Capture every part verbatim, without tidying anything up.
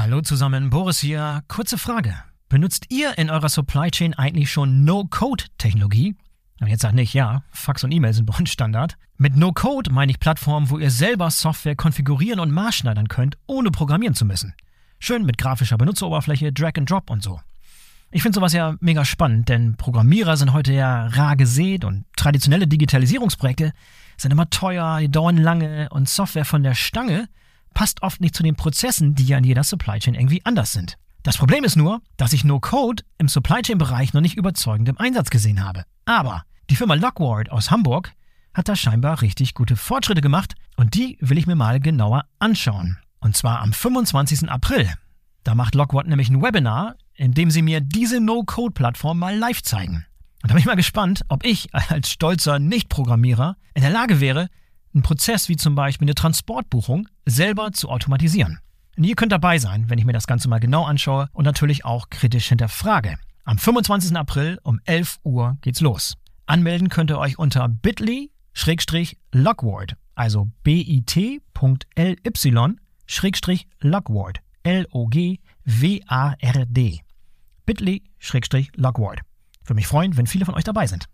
Hallo zusammen, Boris hier. Kurze Frage. Benutzt ihr in eurer Supply Chain eigentlich schon No-Code-Technologie? Und jetzt sagt nicht, ja, Fax und E-Mail sind bei uns Standard. Mit No-Code meine ich Plattformen, wo ihr selber Software konfigurieren und maßschneidern könnt, ohne programmieren zu müssen. Schön mit grafischer Benutzeroberfläche, Drag and Drop und so. Ich finde sowas ja mega spannend, denn Programmierer sind heute ja rar gesät und traditionelle Digitalisierungsprojekte sind immer teuer, die dauern lange und Software von der Stange passt oft nicht zu den Prozessen, die ja in jeder Supply Chain irgendwie anders sind. Das Problem ist nur, dass ich No-Code im Supply Chain-Bereich noch nicht überzeugend im Einsatz gesehen habe. Aber die Firma Lockward aus Hamburg hat da scheinbar richtig gute Fortschritte gemacht und die will ich mir mal genauer anschauen. Und zwar am fünfundzwanzigsten April. Da macht Lockward nämlich ein Webinar, in dem sie mir diese No-Code-Plattform mal live zeigen. Und da bin ich mal gespannt, ob ich als stolzer Nicht-Programmierer in der Lage wäre, einen Prozess wie zum Beispiel eine Transportbuchung selber zu automatisieren. Und ihr könnt dabei sein, wenn ich mir das Ganze mal genau anschaue und natürlich auch kritisch hinterfrage. Am fünfundzwanzigsten April um elf Uhr geht's los. Anmelden könnt ihr euch unter bit.ly Schrägstrich Lockward, also bit.ly Schrägstrich Lockward, L O G W A R D. bit.ly Schrägstrich Lockward. Würde mich freuen, wenn viele von euch dabei sind.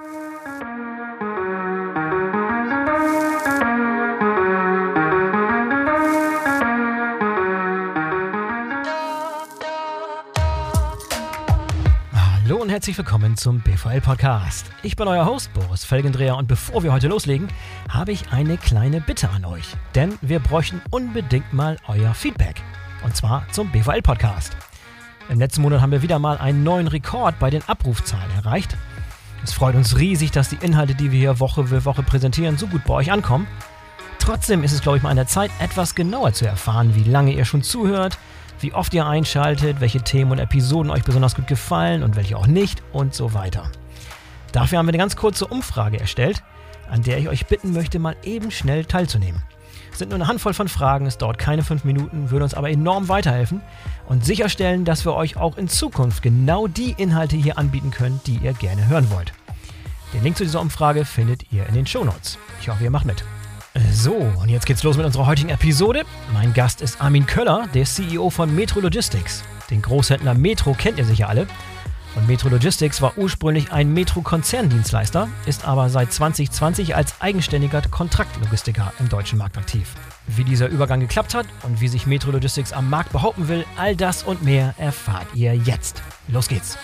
Hallo und herzlich willkommen zum B V L-Podcast. Ich bin euer Host Boris Felgendreher und bevor wir heute loslegen, habe ich eine kleine Bitte an euch. Denn wir bräuchten unbedingt mal euer Feedback. Und zwar zum B V L-Podcast. Im letzten Monat haben wir wieder mal einen neuen Rekord bei den Abrufzahlen erreicht. Es freut uns riesig, dass die Inhalte, die wir hier Woche für Woche präsentieren, so gut bei euch ankommen. Trotzdem ist es, glaube ich, mal an der Zeit, etwas genauer zu erfahren, wie lange ihr schon zuhört, wie oft ihr einschaltet, welche Themen und Episoden euch besonders gut gefallen und welche auch nicht und so weiter. Dafür haben wir eine ganz kurze Umfrage erstellt, an der ich euch bitten möchte, mal eben schnell teilzunehmen. Es sind nur eine Handvoll von Fragen, es dauert keine fünf Minuten, würde uns aber enorm weiterhelfen und sicherstellen, dass wir euch auch in Zukunft genau die Inhalte hier anbieten können, die ihr gerne hören wollt. Den Link zu dieser Umfrage findet ihr in den Shownotes. Ich hoffe, ihr macht mit. So, und jetzt geht's los mit unserer heutigen Episode. Mein Gast ist Armin Köller, der C E O von Metro Logistics. Den Großhändler Metro kennt ihr sicher alle. Und Metro Logistics war ursprünglich ein Metro-Konzerndienstleister, ist aber seit zwanzig zwanzig als eigenständiger Kontraktlogistiker im deutschen Markt aktiv. Wie dieser Übergang geklappt hat und wie sich Metro Logistics am Markt behaupten will, all das und mehr erfahrt ihr jetzt. Los geht's!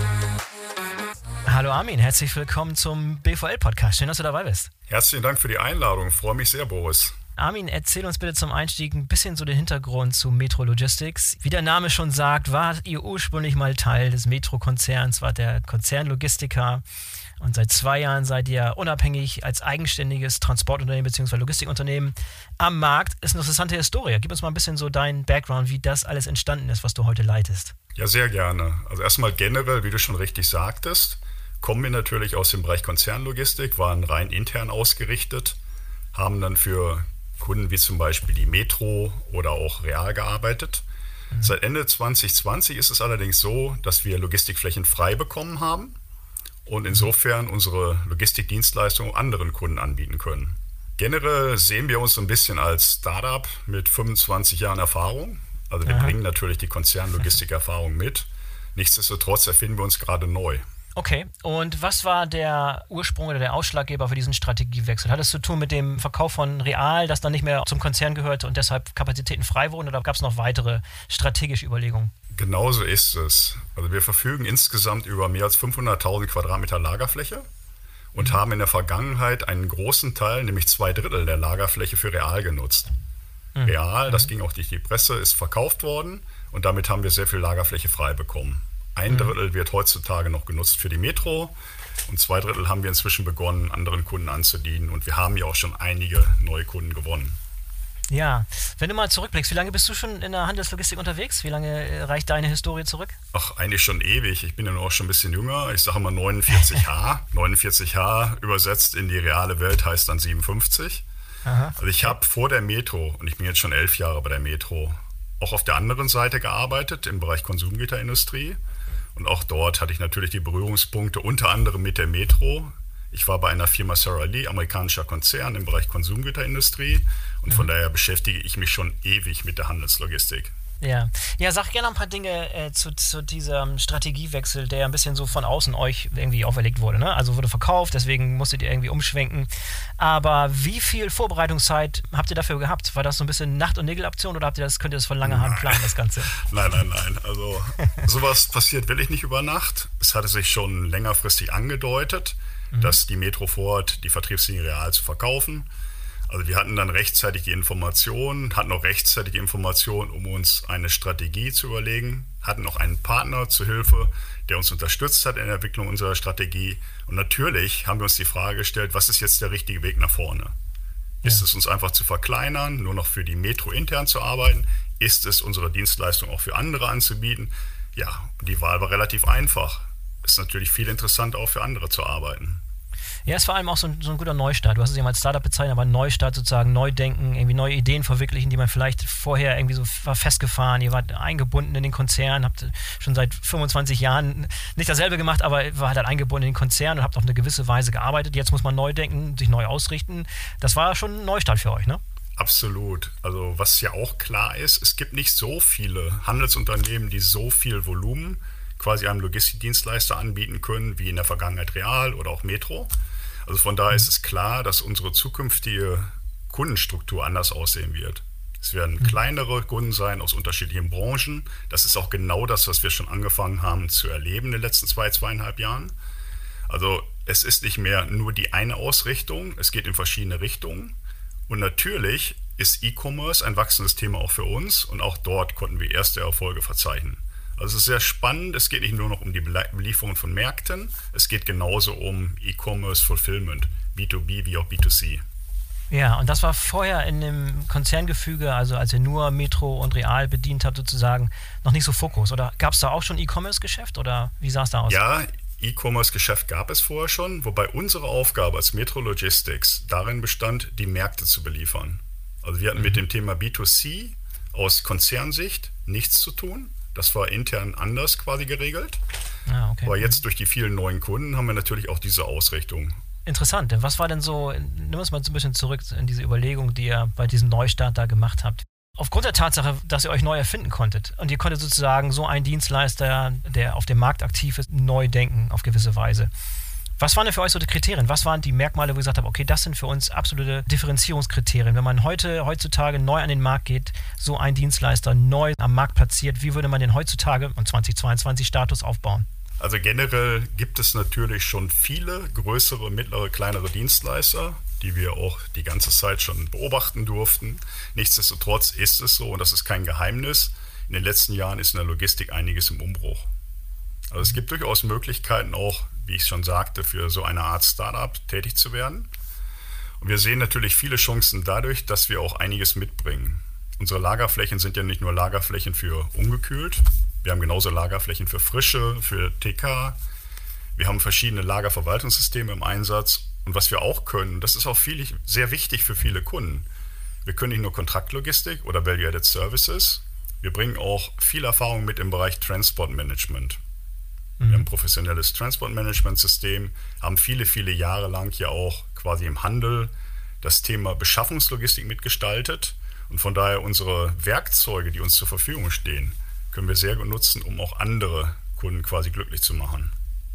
Hallo Armin, herzlich willkommen zum B V L-Podcast. Schön, dass du dabei bist. Herzlichen Dank für die Einladung. Ich freue mich sehr, Boris. Armin, erzähl uns bitte zum Einstieg ein bisschen so den Hintergrund zu Metro Logistics. Wie der Name schon sagt, war ihr ursprünglich mal Teil des Metro-Konzerns, war der Konzernlogistiker. Und seit zwei Jahren seid ihr unabhängig als eigenständiges Transportunternehmen bzw. Logistikunternehmen am Markt. Ist eine interessante Historie. Gib uns mal ein bisschen so deinen Background, wie das alles entstanden ist, was du heute leitest. Ja, sehr gerne. Also erstmal generell, wie du schon richtig sagtest, kommen wir natürlich aus dem Bereich Konzernlogistik, waren rein intern ausgerichtet, haben dann für Kunden wie zum Beispiel die Metro oder auch Real gearbeitet. Mhm. Seit Ende zwanzig zwanzig ist es allerdings so, dass wir Logistikflächen frei bekommen haben und insofern unsere Logistikdienstleistungen anderen Kunden anbieten können. Generell sehen wir uns so ein bisschen als Startup mit fünfundzwanzig Jahren Erfahrung. Also wir Aha. bringen natürlich die Konzernlogistikerfahrung mit. Nichtsdestotrotz erfinden wir uns gerade neu. Okay, und was war der Ursprung oder der Ausschlaggeber für diesen Strategiewechsel? Hat es zu tun mit dem Verkauf von Real, das dann nicht mehr zum Konzern gehörte und deshalb Kapazitäten frei wurden, oder gab es noch weitere strategische Überlegungen? Genauso ist es. Also wir verfügen insgesamt über mehr als fünfhunderttausend Quadratmeter Lagerfläche und mhm. haben in der Vergangenheit einen großen Teil, nämlich zwei Drittel der Lagerfläche für Real genutzt. Mhm. Real, das ging auch durch die Presse, ist verkauft worden und damit haben wir sehr viel Lagerfläche frei bekommen. Ein Drittel wird heutzutage noch genutzt für die Metro und zwei Drittel haben wir inzwischen begonnen, anderen Kunden anzudienen und wir haben ja auch schon einige neue Kunden gewonnen. Ja, wenn du mal zurückblickst, wie lange bist du schon in der Handelslogistik unterwegs? Wie lange reicht deine Historie zurück? Ach, eigentlich schon ewig. Ich bin ja nur auch schon ein bisschen jünger. Ich sage mal neunundvierzig H. neunundvierzig H übersetzt in die reale Welt heißt dann siebenundfünfzig. Aha. Also ich habe vor der Metro, und ich bin jetzt schon elf Jahre bei der Metro, auch auf der anderen Seite gearbeitet, im Bereich Konsumgüterindustrie. Und auch dort hatte ich natürlich die Berührungspunkte, unter anderem mit der Metro. Ich war bei einer Firma Sara Lee, amerikanischer Konzern im Bereich Konsumgüterindustrie. Und von mhm. daher beschäftige ich mich schon ewig mit der Handelslogistik. Ja, ja, sag gerne ein paar Dinge äh, zu, zu diesem Strategiewechsel, der ein bisschen so von außen euch irgendwie auferlegt wurde. Ne? Also wurde verkauft, deswegen musstet ihr irgendwie umschwenken. Aber wie viel Vorbereitungszeit habt ihr dafür gehabt? War das so ein bisschen Nacht- und Nägelaktion oder habt ihr das, könnt ihr das von langer Hand planen, das Ganze? Nein, nein, nein. Also sowas passiert wirklich nicht über Nacht. Es hatte sich schon längerfristig angedeutet, mhm. dass die Metro vorhat, die Vertriebslinie Real zu verkaufen. Also wir hatten dann rechtzeitig die Information, hatten auch rechtzeitig die Information, um uns eine Strategie zu überlegen, hatten auch einen Partner zur Hilfe, der uns unterstützt hat in der Entwicklung unserer Strategie. Und natürlich haben wir uns die Frage gestellt, was ist jetzt der richtige Weg nach vorne? Ja. Ist es uns einfach zu verkleinern, nur noch für die Metro intern zu arbeiten? Ist es unsere Dienstleistung auch für andere anzubieten? Ja, die Wahl war relativ einfach. Es ist natürlich viel interessanter, auch für andere zu arbeiten. Ja, ist vor allem auch so ein, so ein guter Neustart. Du hast es ja mal als Startup bezeichnet, aber ein Neustart sozusagen, Neudenken, irgendwie neue Ideen verwirklichen, die man vielleicht vorher irgendwie so war festgefahren. Ihr wart eingebunden in den Konzern, habt schon seit fünfundzwanzig Jahren nicht dasselbe gemacht, aber war halt eingebunden in den Konzern und habt auf eine gewisse Weise gearbeitet. Jetzt muss man neu denken, sich neu ausrichten. Das war schon ein Neustart für euch, ne? Absolut. Also was ja auch klar ist, es gibt nicht so viele Handelsunternehmen, die so viel Volumen quasi einem Logistikdienstleister anbieten können, wie in der Vergangenheit Real oder auch Metro. Also von daher ist es klar, dass unsere zukünftige Kundenstruktur anders aussehen wird. Es werden mhm. kleinere Kunden sein aus unterschiedlichen Branchen. Das ist auch genau das, was wir schon angefangen haben zu erleben in den letzten zwei, zweieinhalb Jahren. Also es ist nicht mehr nur die eine Ausrichtung, es geht in verschiedene Richtungen. Und natürlich ist E-Commerce ein wachsendes Thema auch für uns und auch dort konnten wir erste Erfolge verzeichnen. Also es ist sehr spannend, es geht nicht nur noch um die Belieferung von Märkten, es geht genauso um E-Commerce Fulfillment, B zwei B wie auch B zwei C. Ja, und das war vorher in dem Konzerngefüge, also als ihr nur Metro und Real bedient habt sozusagen, noch nicht so Fokus. Oder gab es da auch schon E-Commerce-Geschäft oder wie sah es da aus? Ja, E-Commerce-Geschäft gab es vorher schon, wobei unsere Aufgabe als Metro Logistics darin bestand, die Märkte zu beliefern. Also wir hatten mhm. mit dem Thema B zwei C aus Konzernsicht nichts zu tun. Das war intern anders quasi geregelt. Ah, okay. Aber jetzt durch die vielen neuen Kunden haben wir natürlich auch diese Ausrichtung. Interessant. Was war denn so, nimm uns mal so ein bisschen zurück in diese Überlegung, die ihr bei diesem Neustart da gemacht habt. Aufgrund der Tatsache, dass ihr euch neu erfinden konntet und ihr konntet sozusagen so einen Dienstleister, der auf dem Markt aktiv ist, neu denken auf gewisse Weise. Was waren denn für euch so die Kriterien? Was waren die Merkmale, wo ihr gesagt habt, okay, das sind für uns absolute Differenzierungskriterien. Wenn man heute, heutzutage neu an den Markt geht, so ein Dienstleister neu am Markt platziert, wie würde man den heutzutage und zweitausendzweiundzwanzig Status aufbauen? Also generell gibt es natürlich schon viele größere, mittlere, kleinere Dienstleister, die wir auch die ganze Zeit schon beobachten durften. Nichtsdestotrotz ist es so, und das ist kein Geheimnis, in den letzten Jahren ist in der Logistik einiges im Umbruch. Also es gibt durchaus Möglichkeiten auch, wie ich schon sagte, für so eine Art Startup tätig zu werden. Und wir sehen natürlich viele Chancen dadurch, dass wir auch einiges mitbringen. Unsere Lagerflächen sind ja nicht nur Lagerflächen für ungekühlt, wir haben genauso Lagerflächen für Frische, für T K. Wir haben verschiedene Lagerverwaltungssysteme im Einsatz. Und was wir auch können, das ist auch viel, sehr wichtig für viele Kunden. Wir können nicht nur Kontraktlogistik oder Value-Added Services, wir bringen auch viel Erfahrung mit im Bereich Transportmanagement. Wir haben ein professionelles Transportmanagementsystem, haben viele, viele Jahre lang ja auch quasi im Handel das Thema Beschaffungslogistik mitgestaltet. Und von daher unsere Werkzeuge, die uns zur Verfügung stehen, können wir sehr gut nutzen, um auch andere Kunden quasi glücklich zu machen.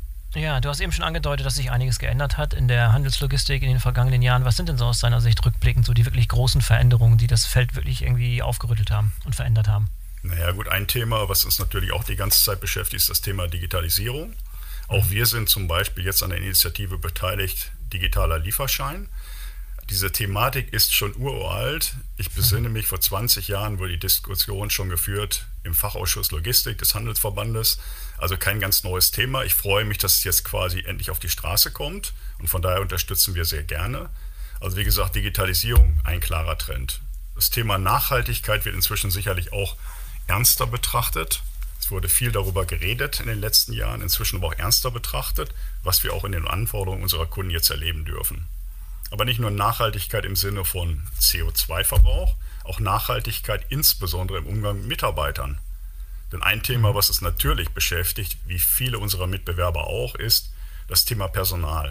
Ja, du hast eben schon angedeutet, dass sich einiges geändert hat in der Handelslogistik in den vergangenen Jahren. Was sind denn so aus deiner Sicht rückblickend so die wirklich großen Veränderungen, die das Feld wirklich irgendwie aufgerüttelt haben und verändert haben? Naja gut, ein Thema, was uns natürlich auch die ganze Zeit beschäftigt, ist das Thema Digitalisierung. Auch wir sind zum Beispiel jetzt an der Initiative beteiligt, digitaler Lieferschein. Diese Thematik ist schon uralt. Ich besinne mich, vor zwanzig Jahren wurde die Diskussion schon geführt im Fachausschuss Logistik des Handelsverbandes. Also kein ganz neues Thema. Ich freue mich, dass es jetzt quasi endlich auf die Straße kommt und von daher unterstützen wir sehr gerne. Also wie gesagt, Digitalisierung, ein klarer Trend. Das Thema Nachhaltigkeit wird inzwischen sicherlich auch ernster betrachtet. Es wurde viel darüber geredet in den letzten Jahren, inzwischen aber auch ernster betrachtet, was wir auch in den Anforderungen unserer Kunden jetzt erleben dürfen. Aber nicht nur Nachhaltigkeit im Sinne von C O zwei Verbrauch, auch Nachhaltigkeit insbesondere im Umgang mit Mitarbeitern. Denn ein Thema, was es natürlich beschäftigt, wie viele unserer Mitbewerber auch, ist das Thema Personal.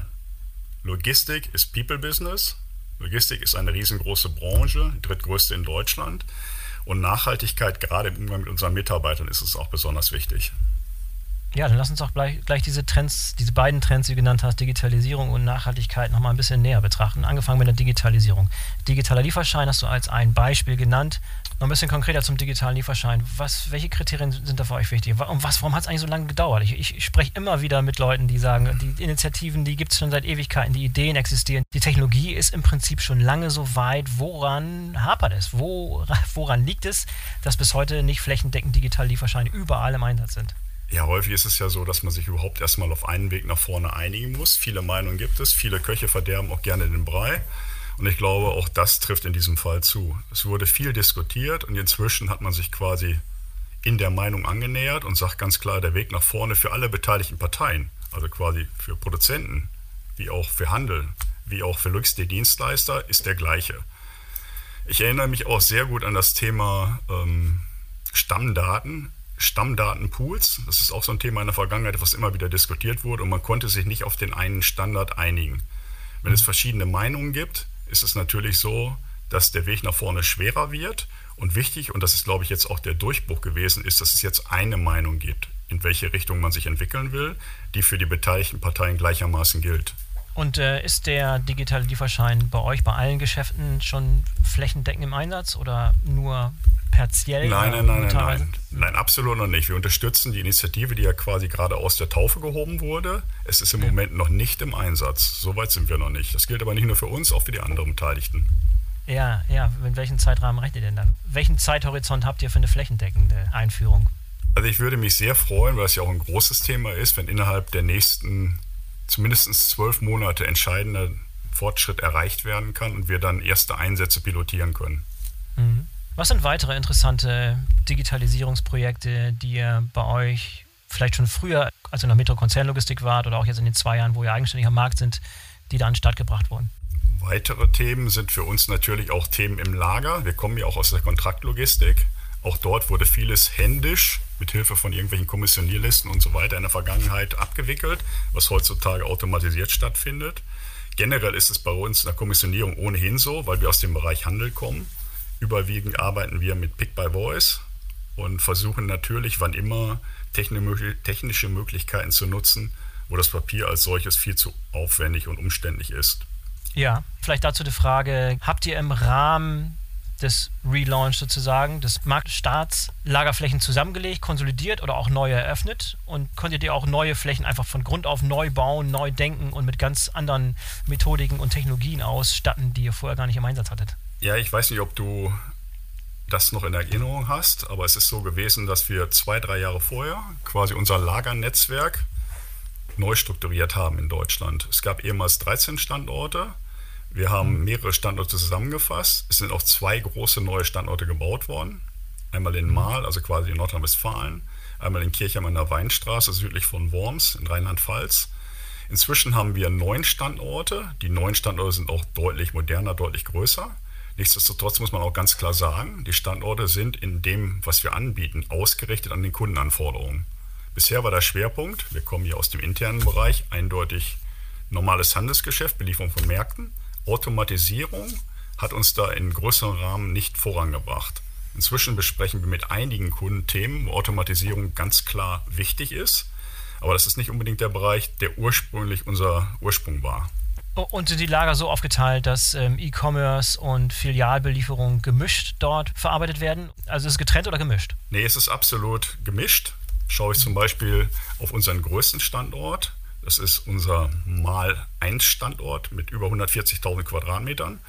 Logistik ist People Business. Logistik ist eine riesengroße Branche, die drittgrößte in Deutschland. Und Nachhaltigkeit, gerade im Umgang mit unseren Mitarbeitern, ist es auch besonders wichtig. Ja, dann lass uns auch gleich, gleich diese Trends, diese beiden Trends, die du genannt hast, Digitalisierung und Nachhaltigkeit, nochmal ein bisschen näher betrachten. Angefangen mit der Digitalisierung. Digitaler Lieferschein hast du als ein Beispiel genannt. Noch ein bisschen konkreter zum digitalen Lieferschein. Was, welche Kriterien sind da für euch wichtig? Und was, warum hat es eigentlich so lange gedauert? Ich, ich, ich spreche immer wieder mit Leuten, die sagen, die Initiativen, die gibt es schon seit Ewigkeiten, die Ideen existieren. Die Technologie ist im Prinzip schon lange so weit. Woran hapert es? Wo, woran liegt es, dass bis heute nicht flächendeckend digitale Lieferscheine überall im Einsatz sind? Ja, häufig ist es ja so, dass man sich überhaupt erstmal auf einen Weg nach vorne einigen muss. Viele Meinungen gibt es, viele Köche verderben auch gerne den Brei. Und ich glaube, auch das trifft in diesem Fall zu. Es wurde viel diskutiert und inzwischen hat man sich quasi in der Meinung angenähert und sagt ganz klar, der Weg nach vorne für alle beteiligten Parteien, also quasi für Produzenten, wie auch für Handel, wie auch für Logistikdienstleister, ist der gleiche. Ich erinnere mich auch sehr gut an das Thema ähm, Stammdaten. Stammdatenpools, das ist auch so ein Thema in der Vergangenheit, was immer wieder diskutiert wurde und man konnte sich nicht auf den einen Standard einigen. Wenn es verschiedene Meinungen gibt, ist es natürlich so, dass der Weg nach vorne schwerer wird und wichtig, und das ist, glaube ich, jetzt auch der Durchbruch gewesen, ist, dass es jetzt eine Meinung gibt, in welche Richtung man sich entwickeln will, die für die beteiligten Parteien gleichermaßen gilt. Und äh, ist der digitale Lieferschein bei euch, bei allen Geschäften schon flächendeckend im Einsatz oder nur partiell? Nein, nein, nein, nein, nein, nein, absolut noch nicht. Wir unterstützen die Initiative, die ja quasi gerade aus der Taufe gehoben wurde. Es ist im ja. Moment noch nicht im Einsatz. So weit sind wir noch nicht. Das gilt aber nicht nur für uns, auch für die anderen Beteiligten. Ja, ja. In welchem Zeitrahmen rechnet ihr denn dann? Welchen Zeithorizont habt ihr für eine flächendeckende Einführung? Also ich würde mich sehr freuen, weil es ja auch ein großes Thema ist, wenn innerhalb der nächsten zumindest zwölf Monate entscheidender Fortschritt erreicht werden kann und wir dann erste Einsätze pilotieren können. Mhm. Was sind weitere interessante Digitalisierungsprojekte, die ihr bei euch vielleicht schon früher, als ihr noch Metro Konzernlogistik wart oder auch jetzt in den zwei Jahren, wo ihr eigenständig am Markt sind, die da an den Start gebracht wurden? Weitere Themen sind für uns natürlich auch Themen im Lager. Wir kommen ja auch aus der Kontraktlogistik. Auch dort wurde vieles händisch mit Hilfe von irgendwelchen Kommissionierlisten und so weiter in der Vergangenheit abgewickelt, was heutzutage automatisiert stattfindet. Generell ist es bei uns in der Kommissionierung ohnehin so, weil wir aus dem Bereich Handel kommen. Überwiegend arbeiten wir mit Pick-by-Voice und versuchen natürlich, wann immer technische Möglichkeiten zu nutzen, wo das Papier als solches viel zu aufwendig und umständlich ist. Ja, vielleicht dazu die Frage, habt ihr im Rahmen des Relaunch sozusagen, des Marktstarts, Lagerflächen zusammengelegt, konsolidiert oder auch neu eröffnet? Und konntet ihr auch neue Flächen einfach von Grund auf neu bauen, neu denken und mit ganz anderen Methodiken und Technologien ausstatten, die ihr vorher gar nicht im Einsatz hattet? Ja, ich weiß nicht, ob du das noch in Erinnerung hast, aber es ist so gewesen, dass wir zwei, drei Jahre vorher quasi unser Lagernetzwerk neu strukturiert haben in Deutschland. Es gab ehemals dreizehn Standorte. Wir haben mehrere Standorte zusammengefasst. Es sind auch zwei große neue Standorte gebaut worden. Einmal in Marl, also quasi in Nordrhein-Westfalen, einmal in Kirchheim an der Weinstraße, südlich von Worms in Rheinland-Pfalz. Inzwischen haben wir neun Standorte. Die neuen Standorte sind auch deutlich moderner, deutlich größer. Nichtsdestotrotz muss man auch ganz klar sagen, die Standorte sind in dem, was wir anbieten, ausgerichtet an den Kundenanforderungen. Bisher war der Schwerpunkt, wir kommen hier aus dem internen Bereich, eindeutig normales Handelsgeschäft, Belieferung von Märkten. Automatisierung hat uns da in größerem Rahmen nicht vorangebracht. Inzwischen besprechen wir mit einigen Kunden Themen, wo Automatisierung ganz klar wichtig ist. Aber das ist nicht unbedingt der Bereich, der ursprünglich unser Ursprung war. Und sind die Lager so aufgeteilt, dass ähm, E-Commerce und Filialbelieferung gemischt dort verarbeitet werden? Also ist es getrennt oder gemischt? Nee, es ist absolut gemischt. Schaue ich zum Beispiel auf unseren größten Standort. Das ist unser Mal eins Standort mit über hundertvierzigtausend Quadratmetern.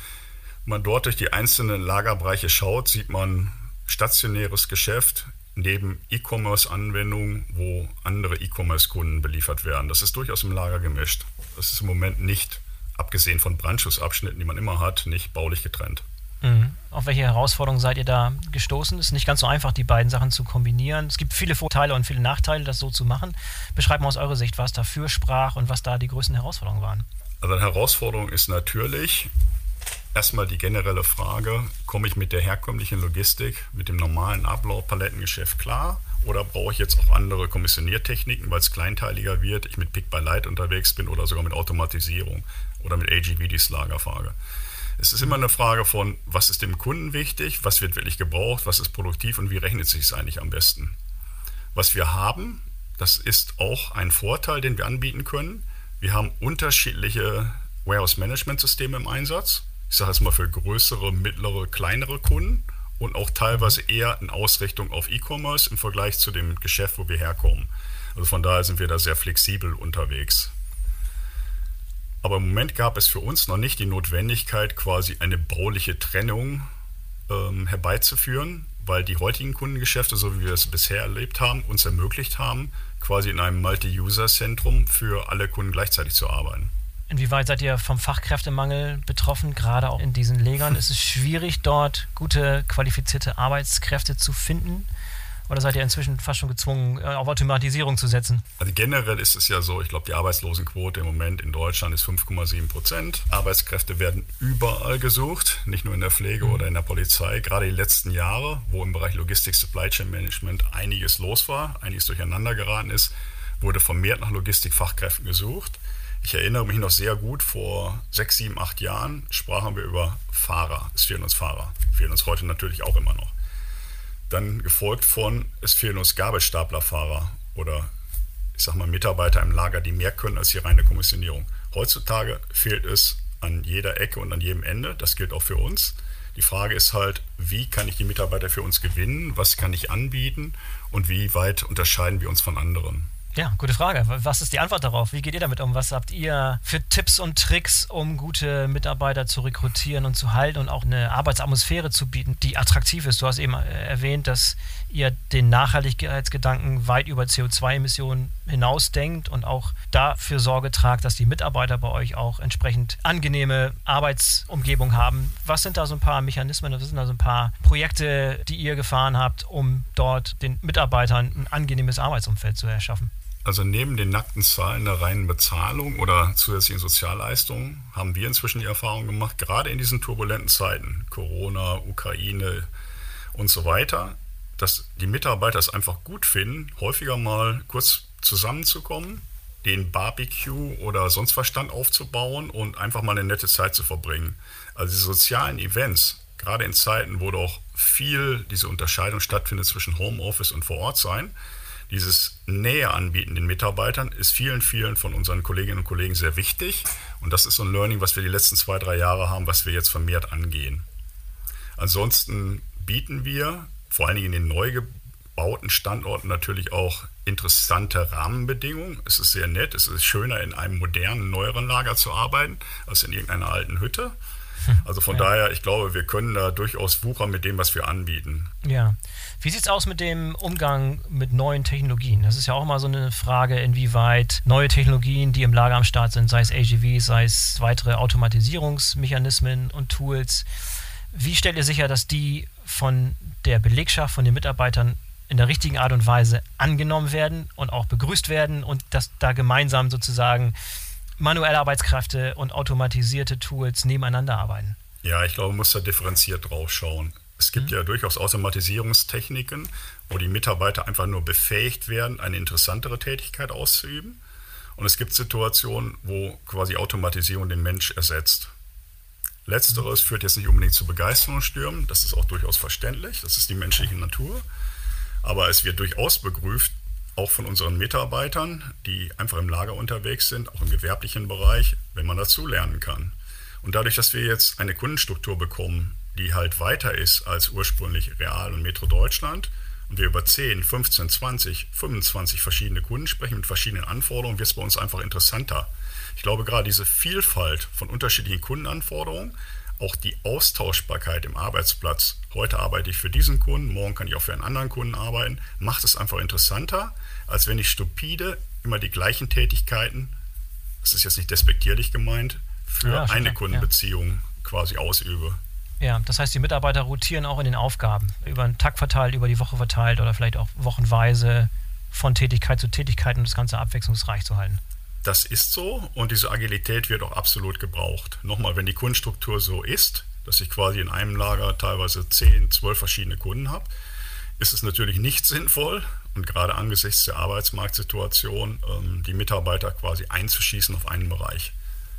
Wenn man dort durch die einzelnen Lagerbereiche schaut, sieht man stationäres Geschäft neben E-Commerce-Anwendungen, wo andere E-Commerce-Kunden beliefert werden. Das ist durchaus im Lager gemischt. Das ist im Moment nicht, abgesehen von Brandschutzabschnitten, die man immer hat, nicht baulich getrennt. Mhm. Auf welche Herausforderungen seid ihr da gestoßen? Es ist nicht ganz so einfach, die beiden Sachen zu kombinieren. Es gibt viele Vorteile und viele Nachteile, das so zu machen. Beschreibt mal aus eurer Sicht, was dafür sprach und was da die größten Herausforderungen waren. Also eine Herausforderung ist natürlich erstmal die generelle Frage, komme ich mit der herkömmlichen Logistik, mit dem normalen Ablauf, Palettengeschäft klar? Oder brauche ich jetzt auch andere Kommissioniertechniken, weil es kleinteiliger wird, ich mit Pick-by-Light unterwegs bin oder sogar mit Automatisierung oder mit A G V, die Lagerfrage. Es ist immer eine Frage von, was ist dem Kunden wichtig, was wird wirklich gebraucht, was ist produktiv und wie rechnet sich es eigentlich am besten. Was wir haben, das ist auch ein Vorteil, den wir anbieten können. Wir haben unterschiedliche Warehouse-Management-Systeme im Einsatz. Ich sage es mal für größere, mittlere, kleinere Kunden und auch teilweise eher in Ausrichtung auf E-Commerce im Vergleich zu dem Geschäft, wo wir herkommen. Also von daher sind wir da sehr flexibel unterwegs. Aber im Moment gab es für uns noch nicht die Notwendigkeit, quasi eine bauliche Trennung ähm, herbeizuführen, weil die heutigen Kundengeschäfte, so wie wir es bisher erlebt haben, uns ermöglicht haben, quasi in einem Multi-User-Zentrum für alle Kunden gleichzeitig zu arbeiten. Inwieweit seid ihr vom Fachkräftemangel betroffen, gerade auch in diesen Legern? Ist es schwierig, dort gute, qualifizierte Arbeitskräfte zu finden? Oder seid ihr inzwischen fast schon gezwungen, auf Automatisierung zu setzen? Also generell ist es ja so, ich glaube, die Arbeitslosenquote im Moment in Deutschland ist fünf Komma sieben Prozent. Arbeitskräfte werden überall gesucht, nicht nur in der Pflege mhm. oder in der Polizei. Gerade die letzten Jahre, wo im Bereich Logistik, Supply Chain Management einiges los war, einiges durcheinander geraten ist, wurde vermehrt nach Logistikfachkräften gesucht. Ich erinnere mich noch sehr gut, vor sechs, sieben, acht Jahren sprachen wir über Fahrer. Es fehlen uns Fahrer. Fehlen uns heute natürlich auch immer noch. Dann gefolgt von, es fehlen uns Gabelstaplerfahrer oder ich sag mal Mitarbeiter im Lager, die mehr können als die reine Kommissionierung. Heutzutage fehlt es an jeder Ecke und an jedem Ende. Das gilt auch für uns. Die Frage ist halt, wie kann ich die Mitarbeiter für uns gewinnen? Was kann ich anbieten? Und wie weit unterscheiden wir uns von anderen? Ja, gute Frage. Was ist die Antwort darauf? Wie geht ihr damit um? Was habt ihr für Tipps und Tricks, um gute Mitarbeiter zu rekrutieren und zu halten und auch eine Arbeitsatmosphäre zu bieten, die attraktiv ist? Du hast eben erwähnt, dass ihr den Nachhaltigkeitsgedanken weit über C O zwei Emissionen hinausdenkt und auch dafür Sorge tragt, dass die Mitarbeiter bei euch auch entsprechend angenehme Arbeitsumgebung haben. Was sind da so ein paar Mechanismen, was sind da so ein paar Projekte, die ihr gefahren habt, um dort den Mitarbeitern ein angenehmes Arbeitsumfeld zu erschaffen? Also neben den nackten Zahlen der reinen Bezahlung oder zusätzlichen Sozialleistungen haben wir inzwischen die Erfahrung gemacht, gerade in diesen turbulenten Zeiten, Corona, Ukraine und so weiter, dass die Mitarbeiter es einfach gut finden, häufiger mal kurz zusammenzukommen, den Barbecue oder sonst was Stand aufzubauen und einfach mal eine nette Zeit zu verbringen. Also die sozialen Events, gerade in Zeiten, wo doch viel diese Unterscheidung stattfindet zwischen Homeoffice und vor Ort sein, dieses Nähe anbieten den Mitarbeitern ist vielen, vielen von unseren Kolleginnen und Kollegen sehr wichtig. Und das ist so ein Learning, was wir die letzten zwei, drei Jahre haben, was wir jetzt vermehrt angehen. Ansonsten bieten wir vor allen Dingen in den neu gebauten Standorten natürlich auch interessante Rahmenbedingungen. Es ist sehr nett, es ist schöner, in einem modernen, neueren Lager zu arbeiten, als in irgendeiner alten Hütte. Also von ja. daher, ich glaube, wir können da durchaus wuchern mit dem, was wir anbieten. Ja. Wie sieht es aus mit dem Umgang mit neuen Technologien? Das ist ja auch mal so eine Frage, inwieweit neue Technologien, die im Lager am Start sind, sei es A G V, sei es weitere Automatisierungsmechanismen und Tools, wie stellt ihr sicher, dass die von der Belegschaft, von den Mitarbeitern in der richtigen Art und Weise angenommen werden und auch begrüßt werden und dass da gemeinsam sozusagen manuelle Arbeitskräfte und automatisierte Tools nebeneinander arbeiten? Ja, ich glaube, man muss da differenziert drauf schauen. Es gibt mhm. ja durchaus Automatisierungstechniken, wo die Mitarbeiter einfach nur befähigt werden, eine interessantere Tätigkeit auszuüben. Und es gibt Situationen, wo quasi Automatisierung den Mensch ersetzt. Letzteres mhm. führt jetzt nicht unbedingt zu Begeisterungsstürmen, das ist auch durchaus verständlich, das ist die menschliche Natur. Aber es wird durchaus begrüßt, auch von unseren Mitarbeitern, die einfach im Lager unterwegs sind, auch im gewerblichen Bereich, wenn man dazu lernen kann. Und dadurch, dass wir jetzt eine Kundenstruktur bekommen, die halt weiter ist als ursprünglich Real und Metro Deutschland und wir über zehn, fünfzehn, zwanzig, fünfundzwanzig verschiedene Kunden sprechen mit verschiedenen Anforderungen, wird es bei uns einfach interessanter. Ich glaube, gerade diese Vielfalt von unterschiedlichen Kundenanforderungen, auch die Austauschbarkeit im Arbeitsplatz, heute arbeite ich für diesen Kunden, morgen kann ich auch für einen anderen Kunden arbeiten, macht es einfach interessanter, als wenn ich stupide immer die gleichen Tätigkeiten, das ist jetzt nicht despektierlich gemeint, für ja, eine Kundenbeziehung ja. quasi ausübe. Ja, das heißt, die Mitarbeiter rotieren auch in den Aufgaben, über den Tag verteilt, über die Woche verteilt oder vielleicht auch wochenweise von Tätigkeit zu Tätigkeit, um das Ganze abwechslungsreich zu halten. Das ist so und diese Agilität wird auch absolut gebraucht. Nochmal, wenn die Kundenstruktur so ist, dass ich quasi in einem Lager teilweise zehn, zwölf verschiedene Kunden habe, ist es natürlich nicht sinnvoll und gerade angesichts der Arbeitsmarktsituation die Mitarbeiter quasi einzuschießen auf einen Bereich.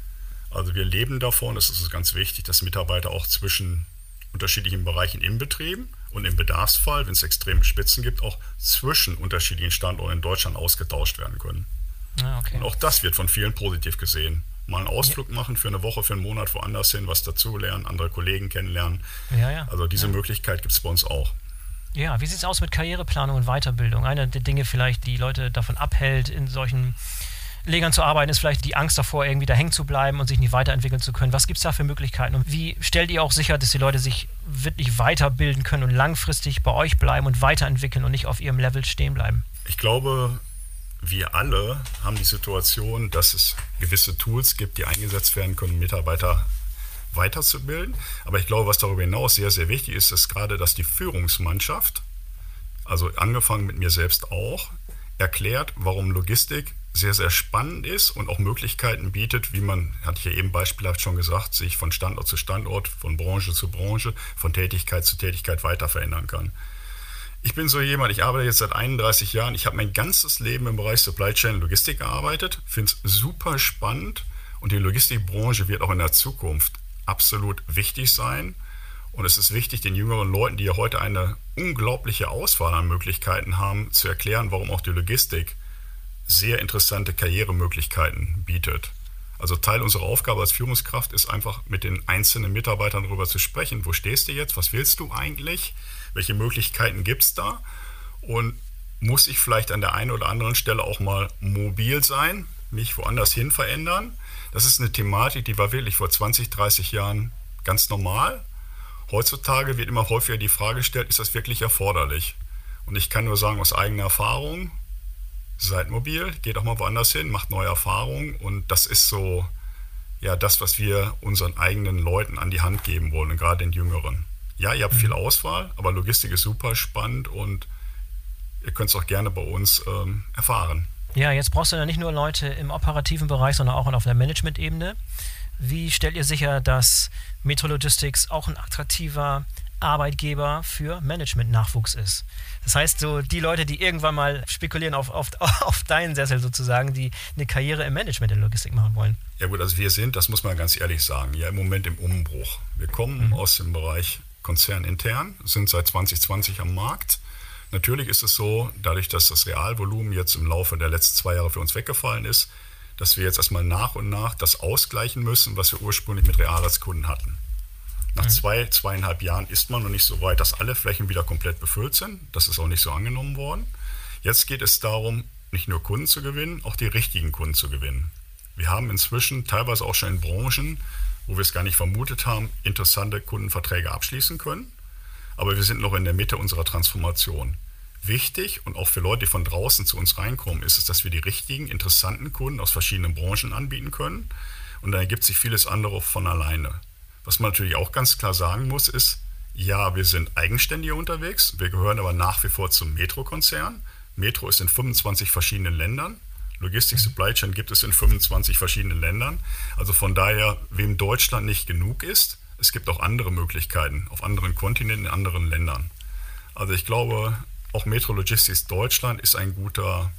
Also wir leben davon, es ist ganz wichtig, dass Mitarbeiter auch zwischen unterschiedlichen Bereichen im Betrieb und im Bedarfsfall, wenn es extreme Spitzen gibt, auch zwischen unterschiedlichen Standorten in Deutschland ausgetauscht werden können. Ah, okay. Und auch das wird von vielen positiv gesehen. Mal einen Ausflug ja. machen für eine Woche, für einen Monat woanders hin, was dazulernen, andere Kollegen kennenlernen. Ja, ja. Also diese ja. Möglichkeit gibt es bei uns auch. Ja, wie sieht es aus mit Karriereplanung und Weiterbildung? Eine der Dinge vielleicht, die Leute davon abhält, in solchen Legern zu arbeiten, ist vielleicht die Angst davor, irgendwie da hängen zu bleiben und sich nicht weiterentwickeln zu können. Was gibt es da für Möglichkeiten? Und wie stellt ihr auch sicher, dass die Leute sich wirklich weiterbilden können und langfristig bei euch bleiben und weiterentwickeln und nicht auf ihrem Level stehen bleiben? Ich glaube, wir alle haben die Situation, dass es gewisse Tools gibt, die eingesetzt werden können, um Mitarbeiter weiterzubilden. Aber ich glaube, was darüber hinaus sehr, sehr wichtig ist, ist gerade, dass die Führungsmannschaft, also angefangen mit mir selbst auch, erklärt, warum Logistik sehr, sehr spannend ist und auch Möglichkeiten bietet, wie man, hatte ich ja eben beispielhaft schon gesagt, sich von Standort zu Standort, von Branche zu Branche, von Tätigkeit zu Tätigkeit weiter verändern kann. Ich bin so jemand, ich arbeite jetzt seit einunddreißig Jahren, ich habe mein ganzes Leben im Bereich Supply Chain und Logistik gearbeitet, finde es super spannend und die Logistikbranche wird auch in der Zukunft absolut wichtig sein. Und es ist wichtig, den jüngeren Leuten, die ja heute eine unglaubliche Auswahl an Möglichkeiten haben, zu erklären, warum auch die Logistik sehr interessante Karrieremöglichkeiten bietet. Also Teil unserer Aufgabe als Führungskraft ist einfach mit den einzelnen Mitarbeitern darüber zu sprechen. Wo stehst du jetzt? Was willst du eigentlich? Welche Möglichkeiten gibt es da? Und muss ich vielleicht an der einen oder anderen Stelle auch mal mobil sein, mich woanders hin verändern? Das ist eine Thematik, die war wirklich vor zwanzig, dreißig Jahren ganz normal. Heutzutage wird immer häufiger die Frage gestellt, ist das wirklich erforderlich? Und ich kann nur sagen, aus eigener Erfahrung, seid mobil, geht auch mal woanders hin, macht neue Erfahrungen und das ist so ja das, was wir unseren eigenen Leuten an die Hand geben wollen, und gerade den Jüngeren. Ja, ihr habt viel Auswahl, aber Logistik ist super spannend und ihr könnt es auch gerne bei uns ähm, erfahren. Ja, jetzt brauchst du ja nicht nur Leute im operativen Bereich, sondern auch auf der Management-Ebene. Wie stellt ihr sicher, dass Metro Logistics auch ein attraktiver Arbeitgeber für Management-Nachwuchs ist? Das heißt, so die Leute, die irgendwann mal spekulieren auf, auf, auf deinen Sessel sozusagen, die eine Karriere im Management in Logistik machen wollen. Ja gut, also wir sind, das muss man ganz ehrlich sagen, ja im Moment im Umbruch. Wir kommen mhm. aus dem Bereich konzernintern, sind seit zwanzig zwanzig am Markt. Natürlich ist es so, dadurch, dass das Realvolumen jetzt im Laufe der letzten zwei Jahre für uns weggefallen ist, dass wir jetzt erstmal nach und nach das ausgleichen müssen, was wir ursprünglich mit Real als Kunden hatten. Nach mhm. zwei, zweieinhalb Jahren ist man noch nicht so weit, dass alle Flächen wieder komplett befüllt sind. Das ist auch nicht so angenommen worden. Jetzt geht es darum, nicht nur Kunden zu gewinnen, auch die richtigen Kunden zu gewinnen. Wir haben inzwischen teilweise auch schon in Branchen, wo wir es gar nicht vermutet haben, interessante Kundenverträge abschließen können. Aber wir sind noch in der Mitte unserer Transformation. Wichtig und auch für Leute, die von draußen zu uns reinkommen, ist es, dass wir die richtigen, interessanten Kunden aus verschiedenen Branchen anbieten können. Und dann ergibt sich vieles andere von alleine. Was man natürlich auch ganz klar sagen muss, ist, ja, wir sind eigenständig unterwegs. Wir gehören aber nach wie vor zum Metro-Konzern. Metro ist in fünfundzwanzig verschiedenen Ländern. Logistik Supply Chain gibt es in fünfundzwanzig verschiedenen Ländern. Also von daher, wem Deutschland nicht genug ist, es gibt auch andere Möglichkeiten auf anderen Kontinenten, in anderen Ländern. Also ich glaube, auch Metro Logistics Deutschland ist ein guter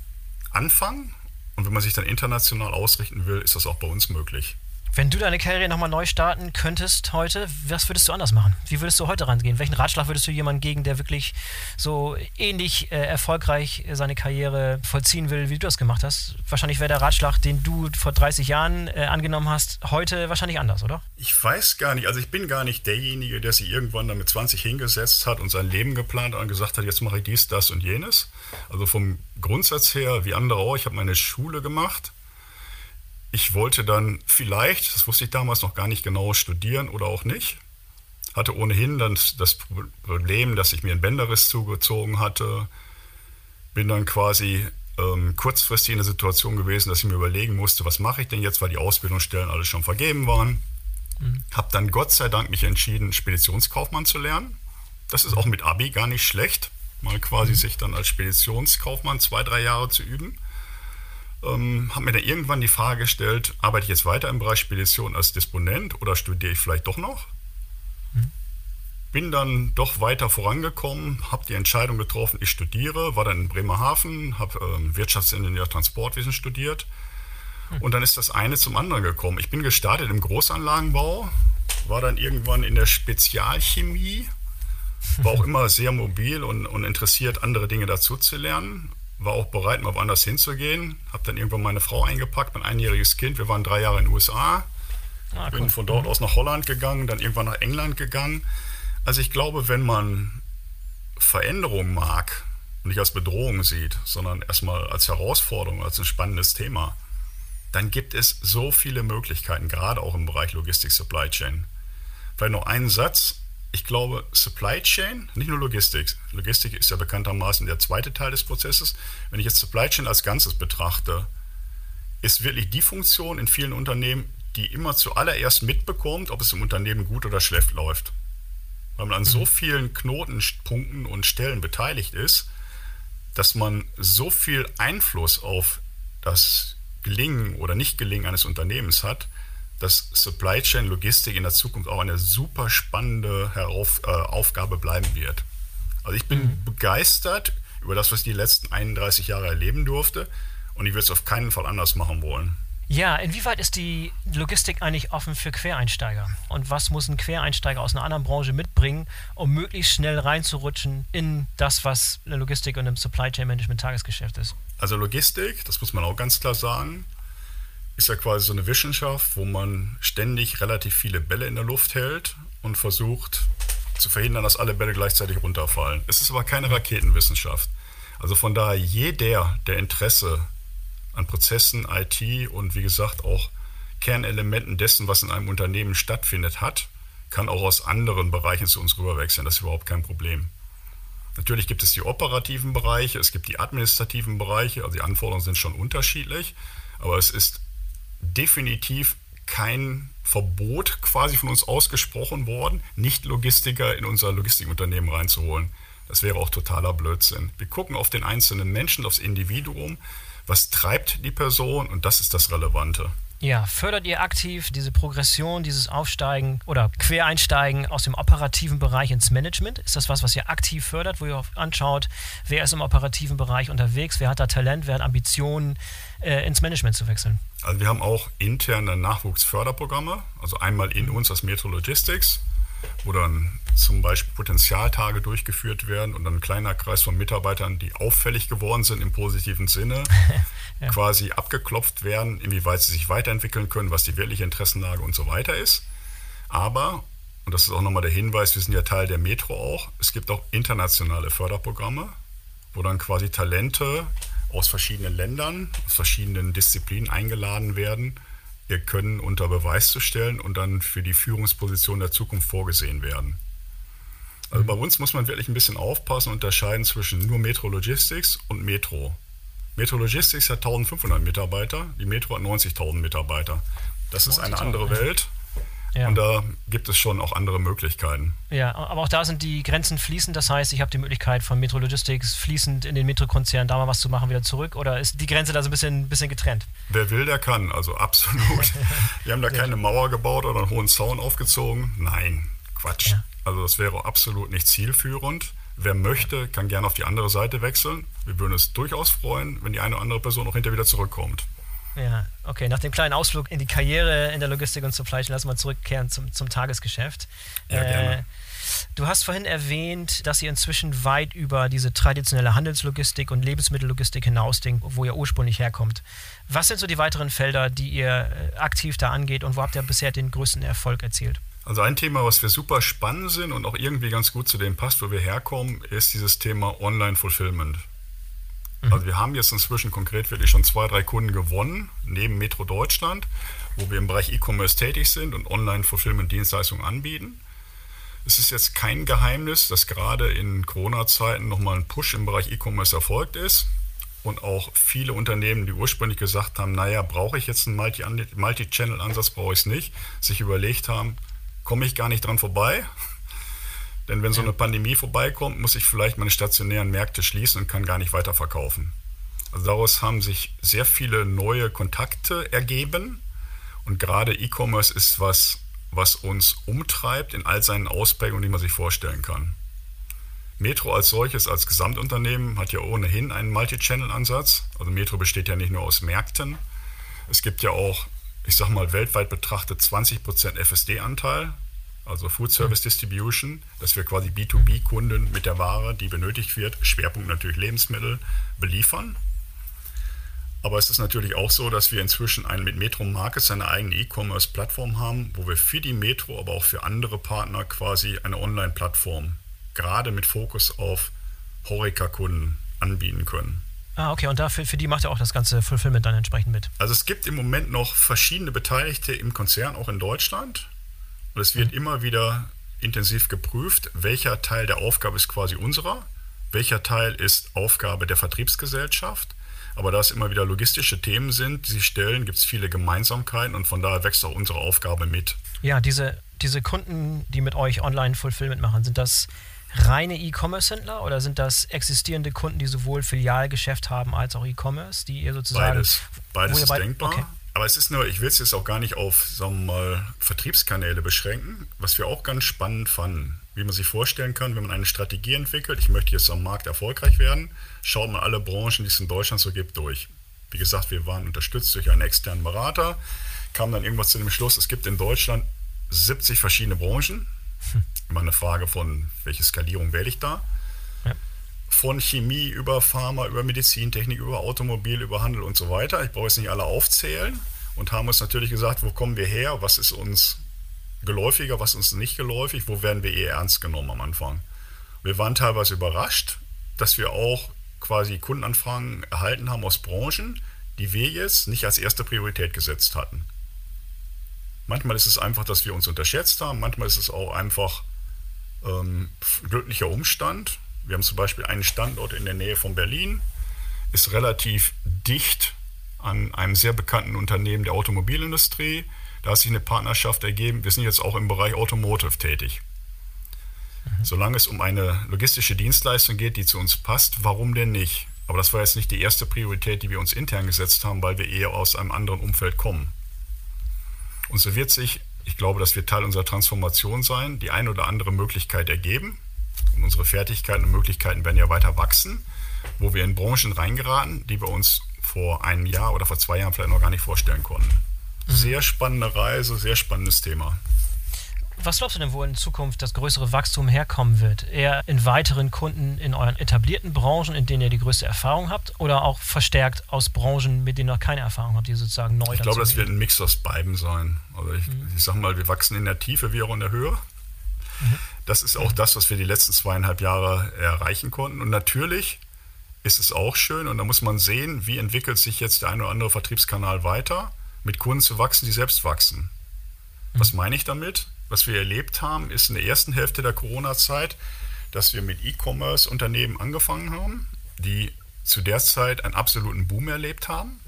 Anfang. Und wenn man sich dann international ausrichten will, ist das auch bei uns möglich. Wenn du deine Karriere nochmal neu starten könntest heute, was würdest du anders machen? Wie würdest du heute rangehen? Welchen Ratschlag würdest du jemandem geben, der wirklich so ähnlich äh, erfolgreich seine Karriere vollziehen will, wie du das gemacht hast? Wahrscheinlich wäre der Ratschlag, den du vor dreißig Jahren äh, angenommen hast, heute wahrscheinlich anders, oder? Ich weiß gar nicht. Also ich bin gar nicht derjenige, der sich irgendwann dann mit zwanzig hingesetzt hat und sein Leben geplant hat und gesagt hat, jetzt mache ich dies, das und jenes. Also vom Grundsatz her, wie andere auch, ich habe meine Schule gemacht. Ich wollte dann vielleicht, das wusste ich damals noch gar nicht genau, studieren oder auch nicht. Hatte ohnehin dann das Problem, dass ich mir einen Bänderriss zugezogen hatte. Bin dann quasi ähm, kurzfristig in der Situation gewesen, dass ich mir überlegen musste, was mache ich denn jetzt, weil die Ausbildungsstellen alle schon vergeben waren. Mhm. Habe dann Gott sei Dank mich entschieden, Speditionskaufmann zu lernen. Das ist auch mit Abi gar nicht schlecht, mal quasi mhm. sich dann als Speditionskaufmann zwei, drei Jahre zu üben. Ähm, habe mir dann irgendwann die Frage gestellt, arbeite ich jetzt weiter im Bereich Spedition als Disponent oder studiere ich vielleicht doch noch? Mhm. Bin dann doch weiter vorangekommen, habe die Entscheidung getroffen, ich studiere, war dann in Bremerhaven, habe ähm, Wirtschaftsingenieur Transportwesen studiert Und dann ist das eine zum anderen gekommen. Ich bin gestartet im Großanlagenbau, war dann irgendwann in der Spezialchemie, war auch immer sehr mobil und, und interessiert, andere Dinge dazu zu lernen. War auch bereit, mal woanders hinzugehen. Habe dann irgendwann meine Frau eingepackt, mein einjähriges Kind. Wir waren drei Jahre in den U S A. Ah, bin cool. Von dort aus nach Holland gegangen, dann irgendwann nach England gegangen. Also ich glaube, wenn man Veränderung mag und nicht als Bedrohung sieht, sondern erstmal als Herausforderung, als ein spannendes Thema, dann gibt es so viele Möglichkeiten, gerade auch im Bereich Logistik, Supply Chain. Vielleicht noch einen Satz. Ich glaube, Supply Chain, nicht nur Logistik. Logistik ist ja bekanntermaßen der zweite Teil des Prozesses. Wenn ich jetzt Supply Chain als Ganzes betrachte, ist wirklich die Funktion in vielen Unternehmen, die immer zuallererst mitbekommt, ob es im Unternehmen gut oder schlecht läuft. Weil man an so vielen Knotenpunkten und Stellen beteiligt ist, dass man so viel Einfluss auf das Gelingen oder Nicht-Gelingen eines Unternehmens hat, dass Supply Chain Logistik in der Zukunft auch eine super spannende Herauf, äh, Aufgabe bleiben wird. Also ich bin mhm. begeistert über das, was ich die letzten einunddreißig Jahre erleben durfte, und ich würde es auf keinen Fall anders machen wollen. Ja, inwieweit ist die Logistik eigentlich offen für Quereinsteiger? Und was muss ein Quereinsteiger aus einer anderen Branche mitbringen, um möglichst schnell reinzurutschen in das, was eine Logistik und im Supply Chain Management Tagesgeschäft ist? Also Logistik, das muss man auch ganz klar sagen, ist ja quasi so eine Wissenschaft, wo man ständig relativ viele Bälle in der Luft hält und versucht zu verhindern, dass alle Bälle gleichzeitig runterfallen. Es ist aber keine Raketenwissenschaft. Also von daher, jeder, der Interesse an Prozessen, I T und wie gesagt auch Kernelementen dessen, was in einem Unternehmen stattfindet, hat, kann auch aus anderen Bereichen zu uns rüberwechseln. Das ist überhaupt kein Problem. Natürlich gibt es die operativen Bereiche, es gibt die administrativen Bereiche, also die Anforderungen sind schon unterschiedlich, aber es ist definitiv kein Verbot quasi von uns ausgesprochen worden, Nicht-Logistiker in unser Logistikunternehmen reinzuholen. Das wäre auch totaler Blödsinn. Wir gucken auf den einzelnen Menschen, aufs Individuum, was treibt die Person, und das ist das Relevante. Ja, fördert ihr aktiv diese Progression, dieses Aufsteigen oder Quereinsteigen aus dem operativen Bereich ins Management? Ist das was, was ihr aktiv fördert, wo ihr anschaut, wer ist im operativen Bereich unterwegs, wer hat da Talent, wer hat Ambitionen, äh, ins Management zu wechseln? Also wir haben auch interne Nachwuchsförderprogramme, also einmal in uns als Metro Logistics, wo dann zum Beispiel Potenzialtage durchgeführt werden und dann ein kleiner Kreis von Mitarbeitern, die auffällig geworden sind im positiven Sinne, ja. quasi abgeklopft werden, inwieweit sie sich weiterentwickeln können, was die wirkliche Interessenlage und so weiter ist. Aber, und das ist auch nochmal der Hinweis, wir sind ja Teil der Metro auch, es gibt auch internationale Förderprogramme, wo dann quasi Talente aus verschiedenen Ländern, aus verschiedenen Disziplinen eingeladen werden, ihr Können unter Beweis zu stellen und dann für die Führungsposition der Zukunft vorgesehen werden. Also bei uns muss man wirklich ein bisschen aufpassen und unterscheiden zwischen nur Metro Logistics und Metro. Metro Logistics hat eintausendfünfhundert Mitarbeiter, die Metro hat neunzigtausend Mitarbeiter. Das ist eine andere Welt. Ja. Und da gibt es schon auch andere Möglichkeiten. Ja, aber auch da sind die Grenzen fließend. Das heißt, ich habe die Möglichkeit von Metro Logistics fließend in den Metro-Konzern da mal was zu machen, wieder zurück. Oder ist die Grenze da so ein bisschen, bisschen getrennt? Wer will, der kann. Also absolut. Wir haben da keine Mauer gebaut oder einen hohen Zaun aufgezogen. Nein, Quatsch. Ja. Also das wäre absolut nicht zielführend. Wer möchte, kann gerne auf die andere Seite wechseln. Wir würden uns durchaus freuen, wenn die eine oder andere Person auch hinterher wieder zurückkommt. Ja, okay. Nach dem kleinen Ausflug in die Karriere in der Logistik und Supply Chain lassen wir zurückkehren zum, zum Tagesgeschäft. Ja, gerne. Äh, du hast vorhin erwähnt, dass ihr inzwischen weit über diese traditionelle Handelslogistik und Lebensmittellogistik hinausdenkt, wo ihr ursprünglich herkommt. Was sind so die weiteren Felder, die ihr äh, aktiv da angeht, und wo habt ihr bisher den größten Erfolg erzielt? Also ein Thema, was wir super spannend sind und auch irgendwie ganz gut zu dem passt, wo wir herkommen, ist dieses Thema Online-Fulfillment. Also wir haben jetzt inzwischen konkret wirklich schon zwei, drei Kunden gewonnen, neben Metro Deutschland, wo wir im Bereich E-Commerce tätig sind und Online-Fulfillment-Dienstleistungen anbieten. Es ist jetzt kein Geheimnis, dass gerade in Corona-Zeiten nochmal ein Push im Bereich E-Commerce erfolgt ist und auch viele Unternehmen, die ursprünglich gesagt haben, naja, brauche ich jetzt einen Multi-Channel-Ansatz, brauche ich es nicht, sich überlegt haben, komme ich gar nicht dran vorbei. Denn wenn so eine Pandemie vorbeikommt, muss ich vielleicht meine stationären Märkte schließen und kann gar nicht weiterverkaufen. Also daraus haben sich sehr viele neue Kontakte ergeben. Und gerade E-Commerce ist was, was uns umtreibt in all seinen Ausprägungen, die man sich vorstellen kann. Metro als solches, als Gesamtunternehmen, hat ja ohnehin einen Multi-Channel-Ansatz. Also Metro besteht ja nicht nur aus Märkten, Es gibt ja auch, ich sag mal, weltweit betrachtet zwanzig Prozent F S D-Anteil, also Food Service Distribution, dass wir quasi B zwei B-Kunden mit der Ware, die benötigt wird, Schwerpunkt natürlich Lebensmittel, beliefern. Aber es ist natürlich auch so, dass wir inzwischen ein, mit Metro Markets eine eigene E-Commerce-Plattform haben, wo wir für die Metro, aber auch für andere Partner quasi eine Online-Plattform, gerade mit Fokus auf HoReCa-Kunden, anbieten können. Ah, okay, und dafür, für die macht ihr auch das ganze Fulfillment dann entsprechend mit? Also es gibt im Moment noch verschiedene Beteiligte im Konzern, auch in Deutschland. Und es wird mhm. immer wieder intensiv geprüft, welcher Teil der Aufgabe ist quasi unserer, welcher Teil ist Aufgabe der Vertriebsgesellschaft. Aber da es immer wieder logistische Themen sind, die sie stellen, gibt es viele Gemeinsamkeiten und von daher wächst auch unsere Aufgabe mit. Ja, diese, diese Kunden, die mit euch Online-Fulfillment machen, sind das reine E-Commerce-Händler oder sind das existierende Kunden, die sowohl Filialgeschäft haben als auch E-Commerce, die ihr sozusagen... Beides, beides ist beid- denkbar. Okay. Aber es ist nur, ich will es jetzt auch gar nicht auf, sagen wir mal, Vertriebskanäle beschränken, was wir auch ganz spannend fanden. Wie man sich vorstellen kann, wenn man eine Strategie entwickelt, ich möchte jetzt am Markt erfolgreich werden, schaut man alle Branchen, die es in Deutschland so gibt, durch. Wie gesagt, wir waren unterstützt durch einen externen Berater, kamen dann irgendwas zu dem Schluss, es gibt in Deutschland siebzig verschiedene Branchen. Hm. Immer eine Frage von, welche Skalierung wähle ich da? Ja. Von Chemie über Pharma, über Medizintechnik, über Automobil, über Handel und so weiter. Ich brauche jetzt nicht alle aufzählen und haben uns natürlich gesagt, wo kommen wir her, was ist uns geläufiger, was uns nicht geläufig, wo werden wir eher ernst genommen am Anfang. Wir waren teilweise überrascht, dass wir auch quasi Kundenanfragen erhalten haben aus Branchen, die wir jetzt nicht als erste Priorität gesetzt hatten. Manchmal ist es einfach, dass wir uns unterschätzt haben, manchmal ist es auch einfach ähm, glücklicher Umstand. Wir haben zum Beispiel einen Standort in der Nähe von Berlin, ist relativ dicht an einem sehr bekannten Unternehmen der Automobilindustrie. Da hat sich eine Partnerschaft ergeben. Wir sind jetzt auch im Bereich Automotive tätig. Mhm. Solange es um eine logistische Dienstleistung geht, die zu uns passt, warum denn nicht? Aber das war jetzt nicht die erste Priorität, die wir uns intern gesetzt haben, weil wir eher aus einem anderen Umfeld kommen. Und so wird sich, ich glaube, das wird Teil unserer Transformation sein, die eine oder andere Möglichkeit ergeben. Und unsere Fertigkeiten und Möglichkeiten werden ja weiter wachsen, wo wir in Branchen reingeraten, die wir uns vor einem Jahr oder vor zwei Jahren vielleicht noch gar nicht vorstellen konnten. Sehr spannende Reise, sehr spannendes Thema. Was glaubst du denn, wo in Zukunft das größere Wachstum herkommen wird? Eher in weiteren Kunden in euren etablierten Branchen, in denen ihr die größte Erfahrung habt, oder auch verstärkt aus Branchen, mit denen ihr noch keine Erfahrung habt, die sozusagen neu Ich glaube, das wird ein Mix aus beiden sein. Also ich, mhm. ich sage mal, wir wachsen in der Tiefe wie auch in der Höhe. Mhm. Das ist auch das, was wir die letzten zweieinhalb Jahre erreichen konnten. Und natürlich ist es auch schön, und da muss man sehen, wie entwickelt sich jetzt der ein oder andere Vertriebskanal weiter, mit Kunden zu wachsen, die selbst wachsen. Mhm. Was meine ich damit? Was wir erlebt haben, ist in der ersten Hälfte der Corona-Zeit, dass wir mit E-Commerce-Unternehmen angefangen haben, die zu der Zeit einen absoluten Boom erlebt haben.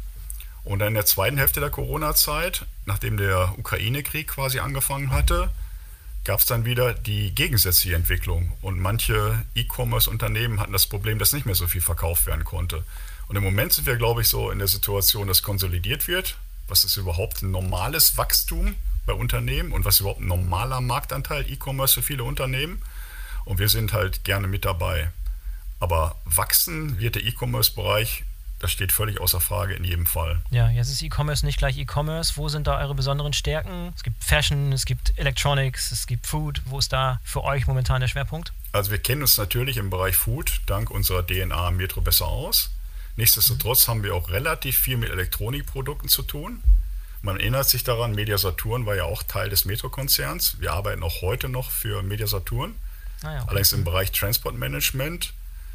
Und dann in der zweiten Hälfte der Corona-Zeit, nachdem der Ukraine-Krieg quasi angefangen hatte, gab es dann wieder die gegensätzliche Entwicklung. Und manche E-Commerce-Unternehmen hatten das Problem, dass nicht mehr so viel verkauft werden konnte. Und im Moment sind wir, glaube ich, so in der Situation, dass konsolidiert wird. Was ist überhaupt ein normales Wachstum bei Unternehmen und was ist überhaupt ein normaler Marktanteil E-Commerce für viele Unternehmen? Und wir sind halt gerne mit dabei. Aber wachsen wird der E-Commerce-Bereich, das steht völlig außer Frage in jedem Fall. Ja, jetzt ist E-Commerce nicht gleich E-Commerce. Wo sind da eure besonderen Stärken? Es gibt Fashion, es gibt Electronics, es gibt Food. Wo ist da für euch momentan der Schwerpunkt? Also wir kennen uns natürlich im Bereich Food dank unserer D N A Metro besser aus. Nichtsdestotrotz mhm. haben wir auch relativ viel mit Elektronikprodukten zu tun. Man erinnert sich daran, Media-Saturn war ja auch Teil des Metro-Konzerns. Wir arbeiten auch heute noch für Media-Saturn, ah ja, okay. allerdings im Bereich Transportmanagement.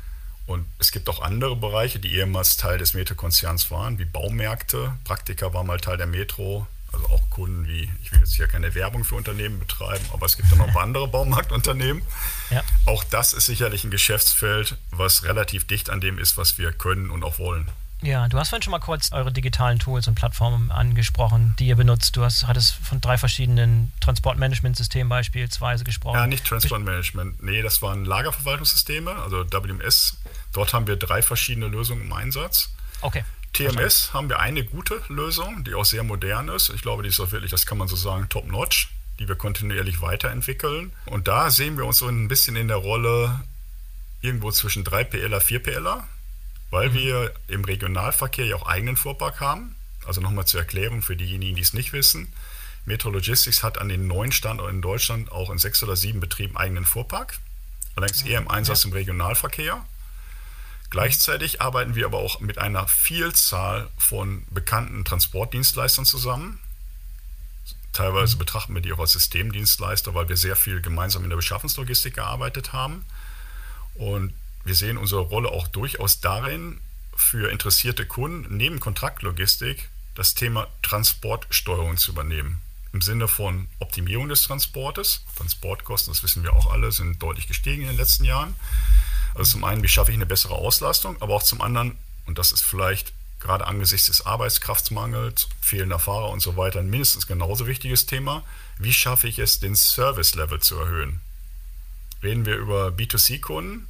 Und es gibt auch andere Bereiche, die ehemals Teil des Metro-Konzerns waren, wie Baumärkte. Praktika war mal Teil der Metro, also auch Kunden wie, ich will jetzt hier keine Werbung für Unternehmen betreiben, aber es gibt dann noch ein paar andere Baumarktunternehmen. Ja. Auch das ist sicherlich ein Geschäftsfeld, was relativ dicht an dem ist, was wir können und auch wollen. Ja, du hast vorhin schon mal kurz eure digitalen Tools und Plattformen angesprochen, die ihr benutzt. Du hast, hattest von drei verschiedenen Transportmanagement-Systemen beispielsweise gesprochen. Ja, nicht Transportmanagement. Nee, das waren Lagerverwaltungssysteme, also W M S. Dort haben wir drei verschiedene Lösungen im Einsatz. Okay. T M S verstanden. Haben wir eine gute Lösung, die auch sehr modern ist. Ich glaube, die ist auch wirklich, das kann man so sagen, top-notch, die wir kontinuierlich weiterentwickeln. Und da sehen wir uns so ein bisschen in der Rolle irgendwo zwischen drei P L er, vier P L er. Weil mhm. wir im Regionalverkehr ja auch eigenen Fuhrpark haben, Also nochmal zur Erklärung für diejenigen, die es nicht wissen. Metro Logistics hat an den neuen Standorten in Deutschland auch in sechs oder sieben Betrieben eigenen Fuhrpark, allerdings eher im Einsatz im Regionalverkehr. Gleichzeitig arbeiten wir aber auch mit einer Vielzahl von bekannten Transportdienstleistern zusammen. Teilweise betrachten wir die auch als Systemdienstleister, weil wir sehr viel gemeinsam in der Beschaffungslogistik gearbeitet haben. Und wir sehen unsere Rolle auch durchaus darin, für interessierte Kunden neben Kontraktlogistik das Thema Transportsteuerung zu übernehmen. Im Sinne von Optimierung des Transportes. Transportkosten, das wissen wir auch alle, sind deutlich gestiegen in den letzten Jahren. Also zum einen, wie schaffe ich eine bessere Auslastung, aber auch zum anderen, und das ist vielleicht gerade angesichts des Arbeitskraftsmangels, fehlender Fahrer und so weiter ein mindestens genauso wichtiges Thema, wie schaffe ich es, den Service-Level zu erhöhen. Reden wir über B zwei C-Kunden,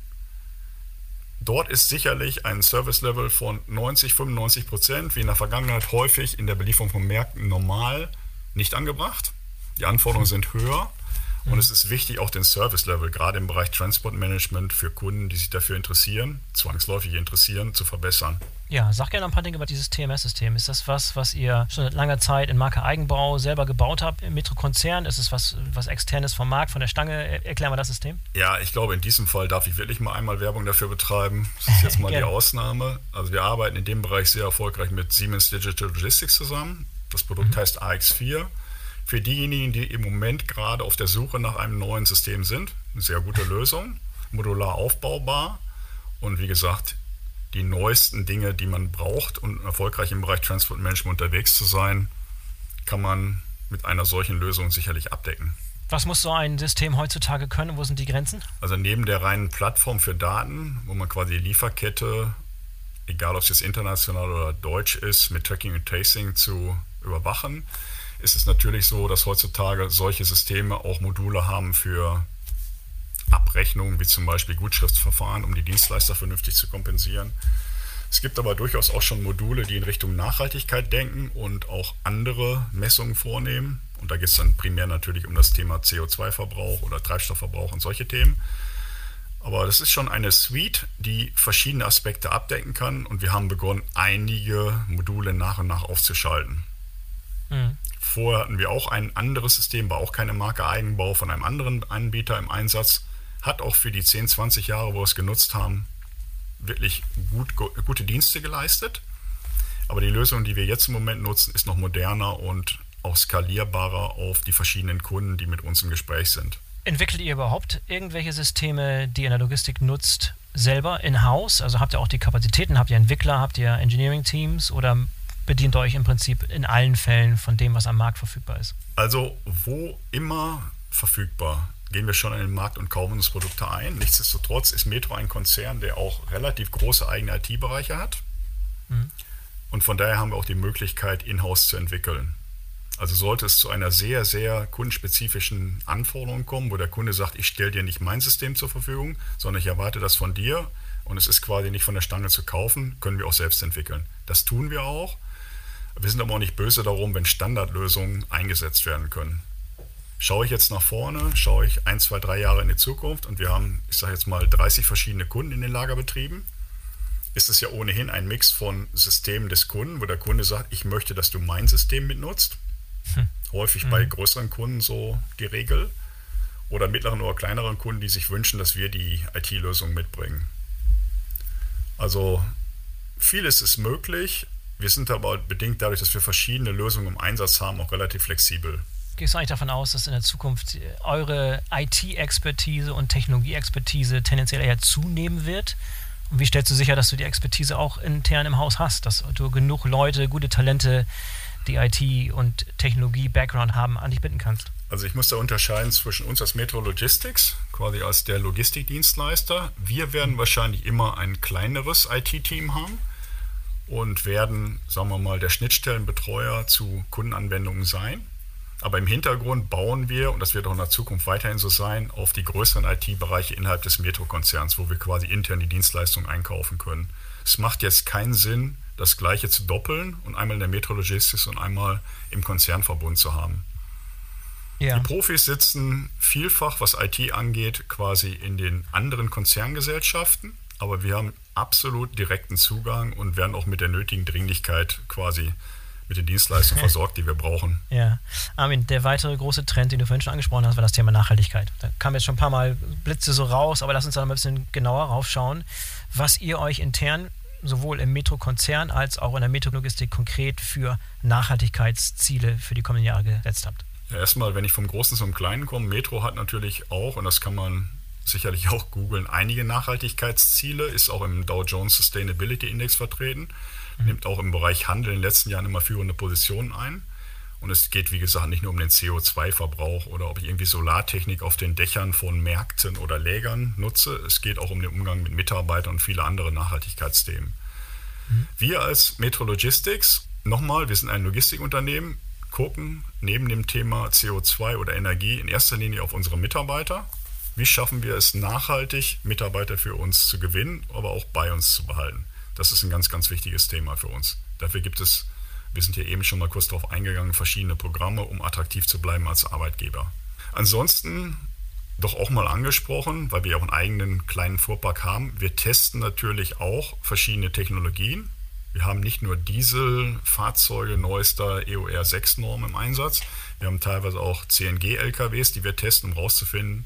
dort ist sicherlich ein Service-Level von neunzig, fünfundneunzig Prozent, wie in der Vergangenheit häufig in der Belieferung von Märkten normal, nicht angebracht. Die Anforderungen sind höher. Und es ist wichtig, auch den Service-Level, gerade im Bereich Transportmanagement für Kunden, die sich dafür interessieren, zwangsläufig interessieren, zu verbessern. Ja, sag gerne ein paar Dinge über dieses T M S-System. Ist das was, was ihr schon seit langer Zeit in Marke Eigenbau selber gebaut habt im Metro-Konzern? Ist es was, was Externes vom Markt, von der Stange? Erklär mal das System. Ja, ich glaube, in diesem Fall darf ich wirklich mal einmal Werbung dafür betreiben. Das ist jetzt mal die Ausnahme. Also wir arbeiten in dem Bereich sehr erfolgreich mit Siemens Digital Logistics zusammen. Das Produkt mhm. heißt A X vier. Für diejenigen, die im Moment gerade auf der Suche nach einem neuen System sind, eine sehr gute Lösung, modular aufbaubar und wie gesagt, die neuesten Dinge, die man braucht, um erfolgreich im Bereich Transportmanagement unterwegs zu sein, kann man mit einer solchen Lösung sicherlich abdecken. Was muss so ein System heutzutage können? Wo sind die Grenzen? Also neben der reinen Plattform für Daten, wo man quasi die Lieferkette, egal ob es jetzt international oder deutsch ist, mit Tracking und Tracing zu überwachen, ist es natürlich so, dass heutzutage solche Systeme auch Module haben für Abrechnungen, wie zum Beispiel Gutschriftsverfahren, um die Dienstleister vernünftig zu kompensieren. Es gibt aber durchaus auch schon Module, die in Richtung Nachhaltigkeit denken und auch andere Messungen vornehmen. Und da geht es dann primär natürlich um das Thema C O zwei Verbrauch oder Treibstoffverbrauch und solche Themen. Aber das ist schon eine Suite, die verschiedene Aspekte abdecken kann. Und wir haben begonnen, einige Module nach und nach aufzuschalten. Mhm. Vorher hatten wir auch ein anderes System, war auch keine Marke Eigenbau von einem anderen Anbieter im Einsatz. Hat auch für die zehn, zwanzig Jahre, wo wir es genutzt haben, wirklich gut, gute Dienste geleistet. Aber die Lösung, die wir jetzt im Moment nutzen, ist noch moderner und auch skalierbarer auf die verschiedenen Kunden, die mit uns im Gespräch sind. Entwickelt ihr überhaupt irgendwelche Systeme, die ihr in der Logistik nutzt, selber in-house? Also habt ihr auch die Kapazitäten, habt ihr Entwickler, habt ihr Engineering-Teams oder bedient euch im Prinzip in allen Fällen von dem, was am Markt verfügbar ist? Also wo immer verfügbar, gehen wir schon in den Markt und kaufen uns Produkte ein. Nichtsdestotrotz ist Metro ein Konzern, der auch relativ große eigene I T-Bereiche hat. Mhm. Und von daher haben wir auch die Möglichkeit, in-house zu entwickeln. Also sollte es zu einer sehr, sehr kundenspezifischen Anforderung kommen, wo der Kunde sagt, ich stelle dir nicht mein System zur Verfügung, sondern ich erwarte das von dir und es ist quasi nicht von der Stange zu kaufen, können wir auch selbst entwickeln. Das tun wir auch. Wir sind aber auch nicht böse darum, wenn Standardlösungen eingesetzt werden können. Schaue ich jetzt nach vorne, schaue ich ein, zwei, drei Jahre in die Zukunft und wir haben, ich sage jetzt mal, dreißig verschiedene Kunden in den Lagerbetrieben, ist es ja ohnehin ein Mix von Systemen des Kunden, wo der Kunde sagt, ich möchte, dass du mein System mitnutzt. Hm. Häufig mhm. bei größeren Kunden so die Regel. Oder mittleren oder kleineren Kunden, die sich wünschen, dass wir die I T-Lösung mitbringen. Also vieles ist möglich. Wir sind aber bedingt dadurch, dass wir verschiedene Lösungen im Einsatz haben, auch relativ flexibel. Gehst du eigentlich davon aus, dass in der Zukunft eure I T-Expertise und Technologie-Expertise tendenziell eher zunehmen wird? Und wie stellst du sicher, dass du die Expertise auch intern im Haus hast, dass du genug Leute, gute Talente, die I T- und Technologie-Background haben, an dich binden kannst? Also ich muss da unterscheiden zwischen uns als Metro Logistics, quasi als der Logistikdienstleister. Wir werden wahrscheinlich immer ein kleineres I T-Team haben und werden, sagen wir mal, der Schnittstellenbetreuer zu Kundenanwendungen sein. Aber im Hintergrund bauen wir, und das wird auch in der Zukunft weiterhin so sein, auf die größeren I T-Bereiche innerhalb des Metro-Konzerns, wo wir quasi intern die Dienstleistungen einkaufen können. Es macht jetzt keinen Sinn, das Gleiche zu doppeln und einmal in der Metro Logistics und einmal im Konzernverbund zu haben. Ja. Die Profis sitzen vielfach, was I T angeht, quasi in den anderen Konzerngesellschaften, aber wir haben absolut direkten Zugang und werden auch mit der nötigen Dringlichkeit quasi mit den Dienstleistungen versorgt, die wir brauchen. Ja, Armin, der weitere große Trend, den du vorhin schon angesprochen hast, war das Thema Nachhaltigkeit. Da kamen jetzt schon ein paar Mal Blitze so raus, aber lass uns da mal ein bisschen genauer raufschauen, was ihr euch intern sowohl im Metro-Konzern als auch in der Metro-Logistik konkret für Nachhaltigkeitsziele für die kommenden Jahre gesetzt habt. Ja, erstmal, wenn ich vom Großen zum Kleinen komme, Metro hat natürlich auch, und das kann man sicherlich auch googeln, einige Nachhaltigkeitsziele, ist auch im Dow Jones Sustainability Index vertreten, mhm. nimmt auch im Bereich Handel in den letzten Jahren immer führende Positionen ein. Und es geht, wie gesagt, nicht nur um den C O zwei Verbrauch oder ob ich irgendwie Solartechnik auf den Dächern von Märkten oder Lägern nutze. Es geht auch um den Umgang mit Mitarbeitern und viele andere Nachhaltigkeitsthemen. Mhm. Wir als Metro Logistics, nochmal, wir sind ein Logistikunternehmen, gucken neben dem Thema C O zwei oder Energie in erster Linie auf unsere Mitarbeiter. Wie schaffen wir es nachhaltig, Mitarbeiter für uns zu gewinnen, aber auch bei uns zu behalten? Das ist ein ganz, ganz wichtiges Thema für uns. Dafür gibt es, wir sind hier eben schon mal kurz darauf eingegangen, verschiedene Programme, um attraktiv zu bleiben als Arbeitgeber. Ansonsten, doch auch mal angesprochen, weil wir auch einen eigenen kleinen Fuhrpark haben, wir testen natürlich auch verschiedene Technologien. Wir haben nicht nur Dieselfahrzeuge neuester E U R sechs Norm im Einsatz, wir haben teilweise auch C N G-L K Ws, die wir testen, um herauszufinden,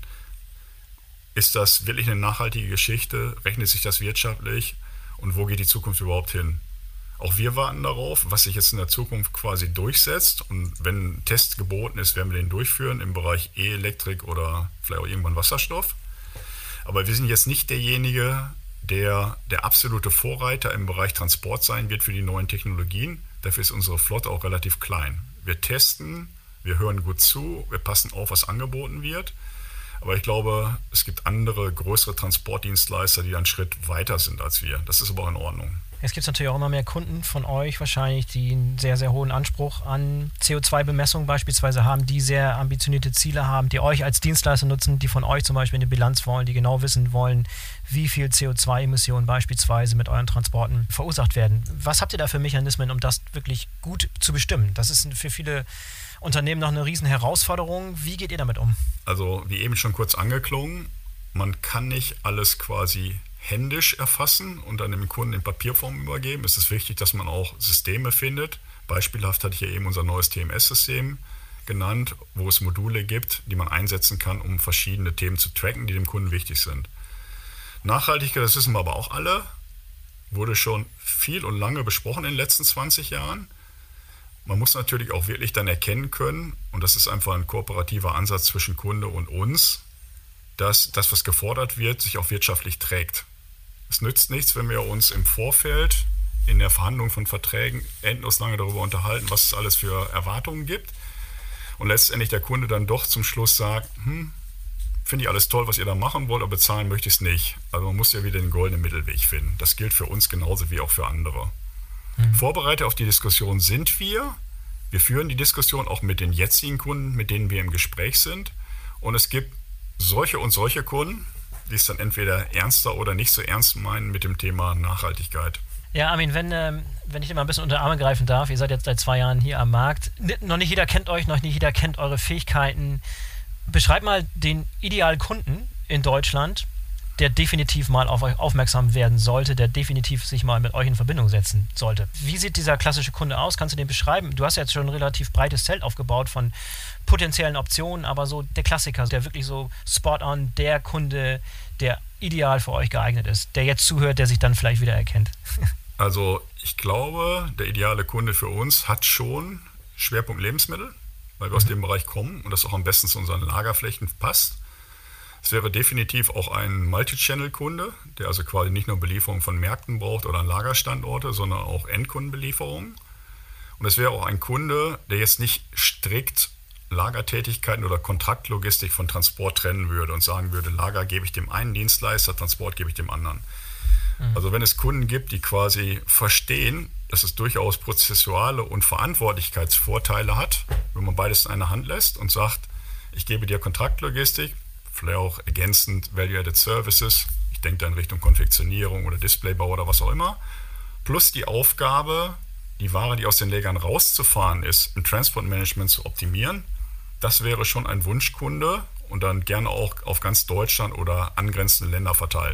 ist das wirklich eine nachhaltige Geschichte, rechnet sich das wirtschaftlich und wo geht die Zukunft überhaupt hin? Auch wir warten darauf, was sich jetzt in der Zukunft quasi durchsetzt, und wenn ein Test geboten ist, werden wir den durchführen im Bereich E-Elektrik oder vielleicht auch irgendwann Wasserstoff. Aber wir sind jetzt nicht derjenige, der der absolute Vorreiter im Bereich Transport sein wird für die neuen Technologien. Dafür ist unsere Flotte auch relativ klein. Wir testen, wir hören gut zu, wir passen auf, was angeboten wird. Aber ich glaube, es gibt andere, größere Transportdienstleister, die einen Schritt weiter sind als wir. Das ist aber auch in Ordnung. Es gibt natürlich auch immer mehr Kunden von euch wahrscheinlich, die einen sehr, sehr hohen Anspruch an C O zwei Bemessung beispielsweise haben, die sehr ambitionierte Ziele haben, die euch als Dienstleister nutzen, die von euch zum Beispiel eine Bilanz wollen, die genau wissen wollen, wie viel C O zwei Emissionen beispielsweise mit euren Transporten verursacht werden. Was habt ihr da für Mechanismen, um das wirklich gut zu bestimmen? Das ist für viele Unternehmen noch eine riesen Herausforderung. Wie geht ihr damit um? Also wie eben schon kurz angeklungen, man kann nicht alles quasi händisch erfassen und dann dem Kunden in Papierform übergeben. Es ist wichtig, dass man auch Systeme findet. Beispielhaft hatte ich ja eben unser neues T M S-System genannt, wo es Module gibt, die man einsetzen kann, um verschiedene Themen zu tracken, die dem Kunden wichtig sind. Nachhaltigkeit, das wissen wir aber auch alle, wurde schon viel und lange besprochen in den letzten zwanzig Jahren. Man muss natürlich auch wirklich dann erkennen können, und das ist einfach ein kooperativer Ansatz zwischen Kunde und uns, dass das, was gefordert wird, sich auch wirtschaftlich trägt. Es nützt nichts, wenn wir uns im Vorfeld in der Verhandlung von Verträgen endlos lange darüber unterhalten, was es alles für Erwartungen gibt, und letztendlich der Kunde dann doch zum Schluss sagt, hm, finde ich alles toll, was ihr da machen wollt, aber bezahlen möchte ich es nicht. Also man muss ja wieder den goldenen Mittelweg finden. Das gilt für uns genauso wie auch für andere. Mhm. Vorbereitet auf die Diskussion sind wir. Wir führen die Diskussion auch mit den jetzigen Kunden, mit denen wir im Gespräch sind. Und es gibt solche und solche Kunden, die es dann entweder ernster oder nicht so ernst meinen mit dem Thema Nachhaltigkeit. Ja, Armin, wenn, ähm, wenn ich dir mal ein bisschen unter Arme greifen darf, ihr seid jetzt seit zwei Jahren hier am Markt, noch nicht jeder kennt euch, noch nicht jeder kennt eure Fähigkeiten. Beschreibt mal den idealen Kunden in Deutschland, der definitiv mal auf euch aufmerksam werden sollte, der definitiv sich mal mit euch in Verbindung setzen sollte. Wie sieht dieser klassische Kunde aus? Kannst du den beschreiben? Du hast ja jetzt schon ein relativ breites Zelt aufgebaut von potenziellen Optionen, aber so der Klassiker, der wirklich so spot on, der Kunde, der ideal für euch geeignet ist, der jetzt zuhört, der sich dann vielleicht wieder erkennt. Also ich glaube, der ideale Kunde für uns hat schon Schwerpunkt Lebensmittel, weil wir mhm. aus dem Bereich kommen und das auch am besten zu unseren Lagerflächen passt. Es wäre definitiv auch ein Multi-Channel-Kunde, der also quasi nicht nur Belieferung von Märkten braucht oder Lagerstandorte, sondern auch Endkundenbelieferungen. Und es wäre auch ein Kunde, der jetzt nicht strikt Lagertätigkeiten oder Kontraktlogistik von Transport trennen würde und sagen würde, Lager gebe ich dem einen Dienstleister, Transport gebe ich dem anderen. Mhm. Also wenn es Kunden gibt, die quasi verstehen, dass es durchaus prozessuale und Verantwortlichkeitsvorteile hat, wenn man beides in einer Hand lässt und sagt, ich gebe dir Kontraktlogistik, vielleicht auch ergänzend Value-Added Services, ich denke da in Richtung Konfektionierung oder Displaybau oder was auch immer, plus die Aufgabe, die Ware, die aus den Lägern rauszufahren ist, im Transportmanagement zu optimieren. Das wäre schon ein Wunschkunde und dann gerne auch auf ganz Deutschland oder angrenzende Länder verteilt.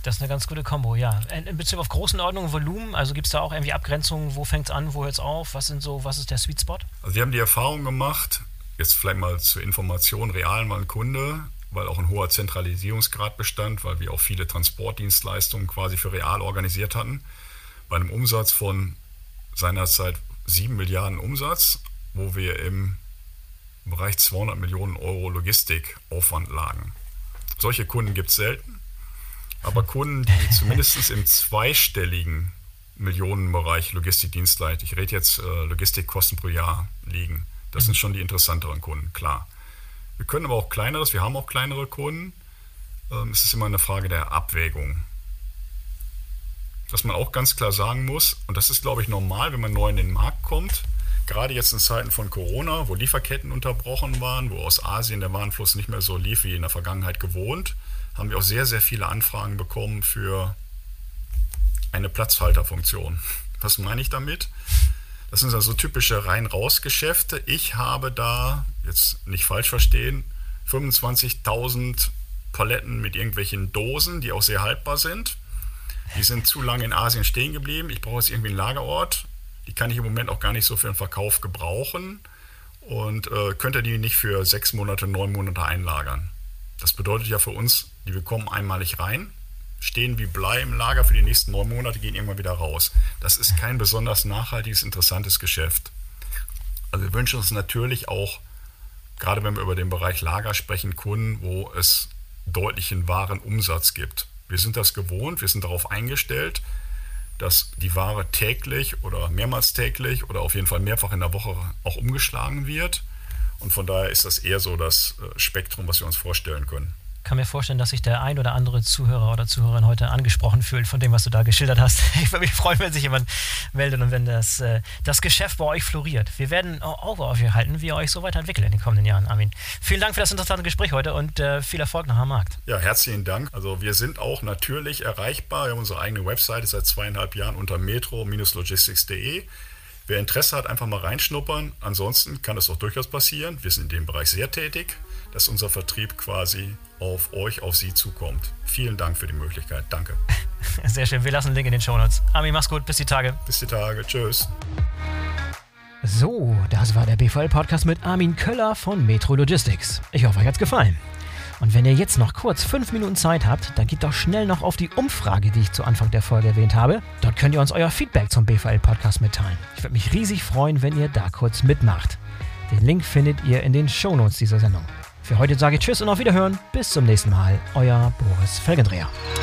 Das ist eine ganz gute Kombo, ja. In, in Bezug auf Größenordnung, Volumen, also gibt es da auch irgendwie Abgrenzungen, wo fängt es an, wo hört es auf, was sind so, was ist der Sweet Spot? Also wir haben die Erfahrung gemacht, jetzt vielleicht mal zur Information, real mal ein Kunde, weil auch ein hoher Zentralisierungsgrad bestand, weil wir auch viele Transportdienstleistungen quasi für real organisiert hatten, bei einem Umsatz von seinerzeit sieben Milliarden Umsatz, wo wir im Bereich zweihundert Millionen Euro Logistikaufwand lagen. Solche Kunden gibt es selten. Aber Kunden, die zumindest im zweistelligen Millionenbereich Logistikdienstleistung, ich rede jetzt äh, Logistikkosten pro Jahr, liegen, das mhm. sind schon die interessanteren Kunden, klar. Wir können aber auch kleineres, wir haben auch kleinere Kunden. Ähm, es ist immer eine Frage der Abwägung. Was man auch ganz klar sagen muss, und das ist, glaube ich, normal, wenn man neu in den Markt kommt, gerade jetzt in Zeiten von Corona, wo Lieferketten unterbrochen waren, wo aus Asien der Warenfluss nicht mehr so lief wie in der Vergangenheit gewohnt, haben wir auch sehr, sehr viele Anfragen bekommen für eine Platzhalterfunktion. Was meine ich damit? Das sind also typische Rein-Raus-Geschäfte. Ich habe da, jetzt nicht falsch verstehen, fünfundzwanzigtausend Paletten mit irgendwelchen Dosen, die auch sehr haltbar sind. Die sind zu lange in Asien stehen geblieben. Ich brauche jetzt irgendwie einen Lagerort. Die kann ich im Moment auch gar nicht so für den Verkauf gebrauchen und äh, könnte die nicht für sechs Monate, neun Monate einlagern. Das bedeutet ja für uns, die wir kommen einmalig rein, stehen wie Blei im Lager für die nächsten neun Monate, gehen irgendwann wieder raus. Das ist kein besonders nachhaltiges, interessantes Geschäft. Also wir wünschen uns natürlich auch, gerade wenn wir über den Bereich Lager sprechen, Kunden, wo es deutlichen Warenumsatz gibt. Wir sind das gewohnt, wir sind darauf eingestellt, dass die Ware täglich oder mehrmals täglich oder auf jeden Fall mehrfach in der Woche auch umgeschlagen wird. Und von daher ist das eher so das Spektrum, was wir uns vorstellen können. Ich kann mir vorstellen, dass sich der ein oder andere Zuhörer oder Zuhörerin heute angesprochen fühlt von dem, was du da geschildert hast. Ich würde mich freuen, wenn sich jemand meldet und wenn das, äh, das Geschäft bei euch floriert. Wir werden Auge auf euch halten, wie ihr euch so weiterentwickelt in den kommenden Jahren, Armin. Vielen Dank für das interessante Gespräch heute und äh, viel Erfolg noch am Markt. Ja, herzlichen Dank. Also wir sind auch natürlich erreichbar. Wir haben unsere eigene Webseite seit zweieinhalb Jahren unter metro Bindestrich logistics punkt de. Wer Interesse hat, einfach mal reinschnuppern. Ansonsten kann es auch durchaus passieren. Wir sind in dem Bereich sehr tätig, dass unser Vertrieb quasi auf euch, auf Sie zukommt. Vielen Dank für die Möglichkeit. Danke. Sehr schön. Wir lassen einen Link in den Shownotes. Armin, mach's gut. Bis die Tage. Bis die Tage. Tschüss. So, das war der B V L-Podcast mit Armin Köller von Metro Logistics. Ich hoffe, euch hat's gefallen. Und wenn ihr jetzt noch kurz fünf Minuten Zeit habt, dann geht doch schnell noch auf die Umfrage, die ich zu Anfang der Folge erwähnt habe. Dort könnt ihr uns euer Feedback zum B V L-Podcast mitteilen. Ich würde mich riesig freuen, wenn ihr da kurz mitmacht. Den Link findet ihr in den Shownotes dieser Sendung. Für heute sage ich Tschüss und auf Wiederhören. Bis zum nächsten Mal. Euer Boris Felgendreher.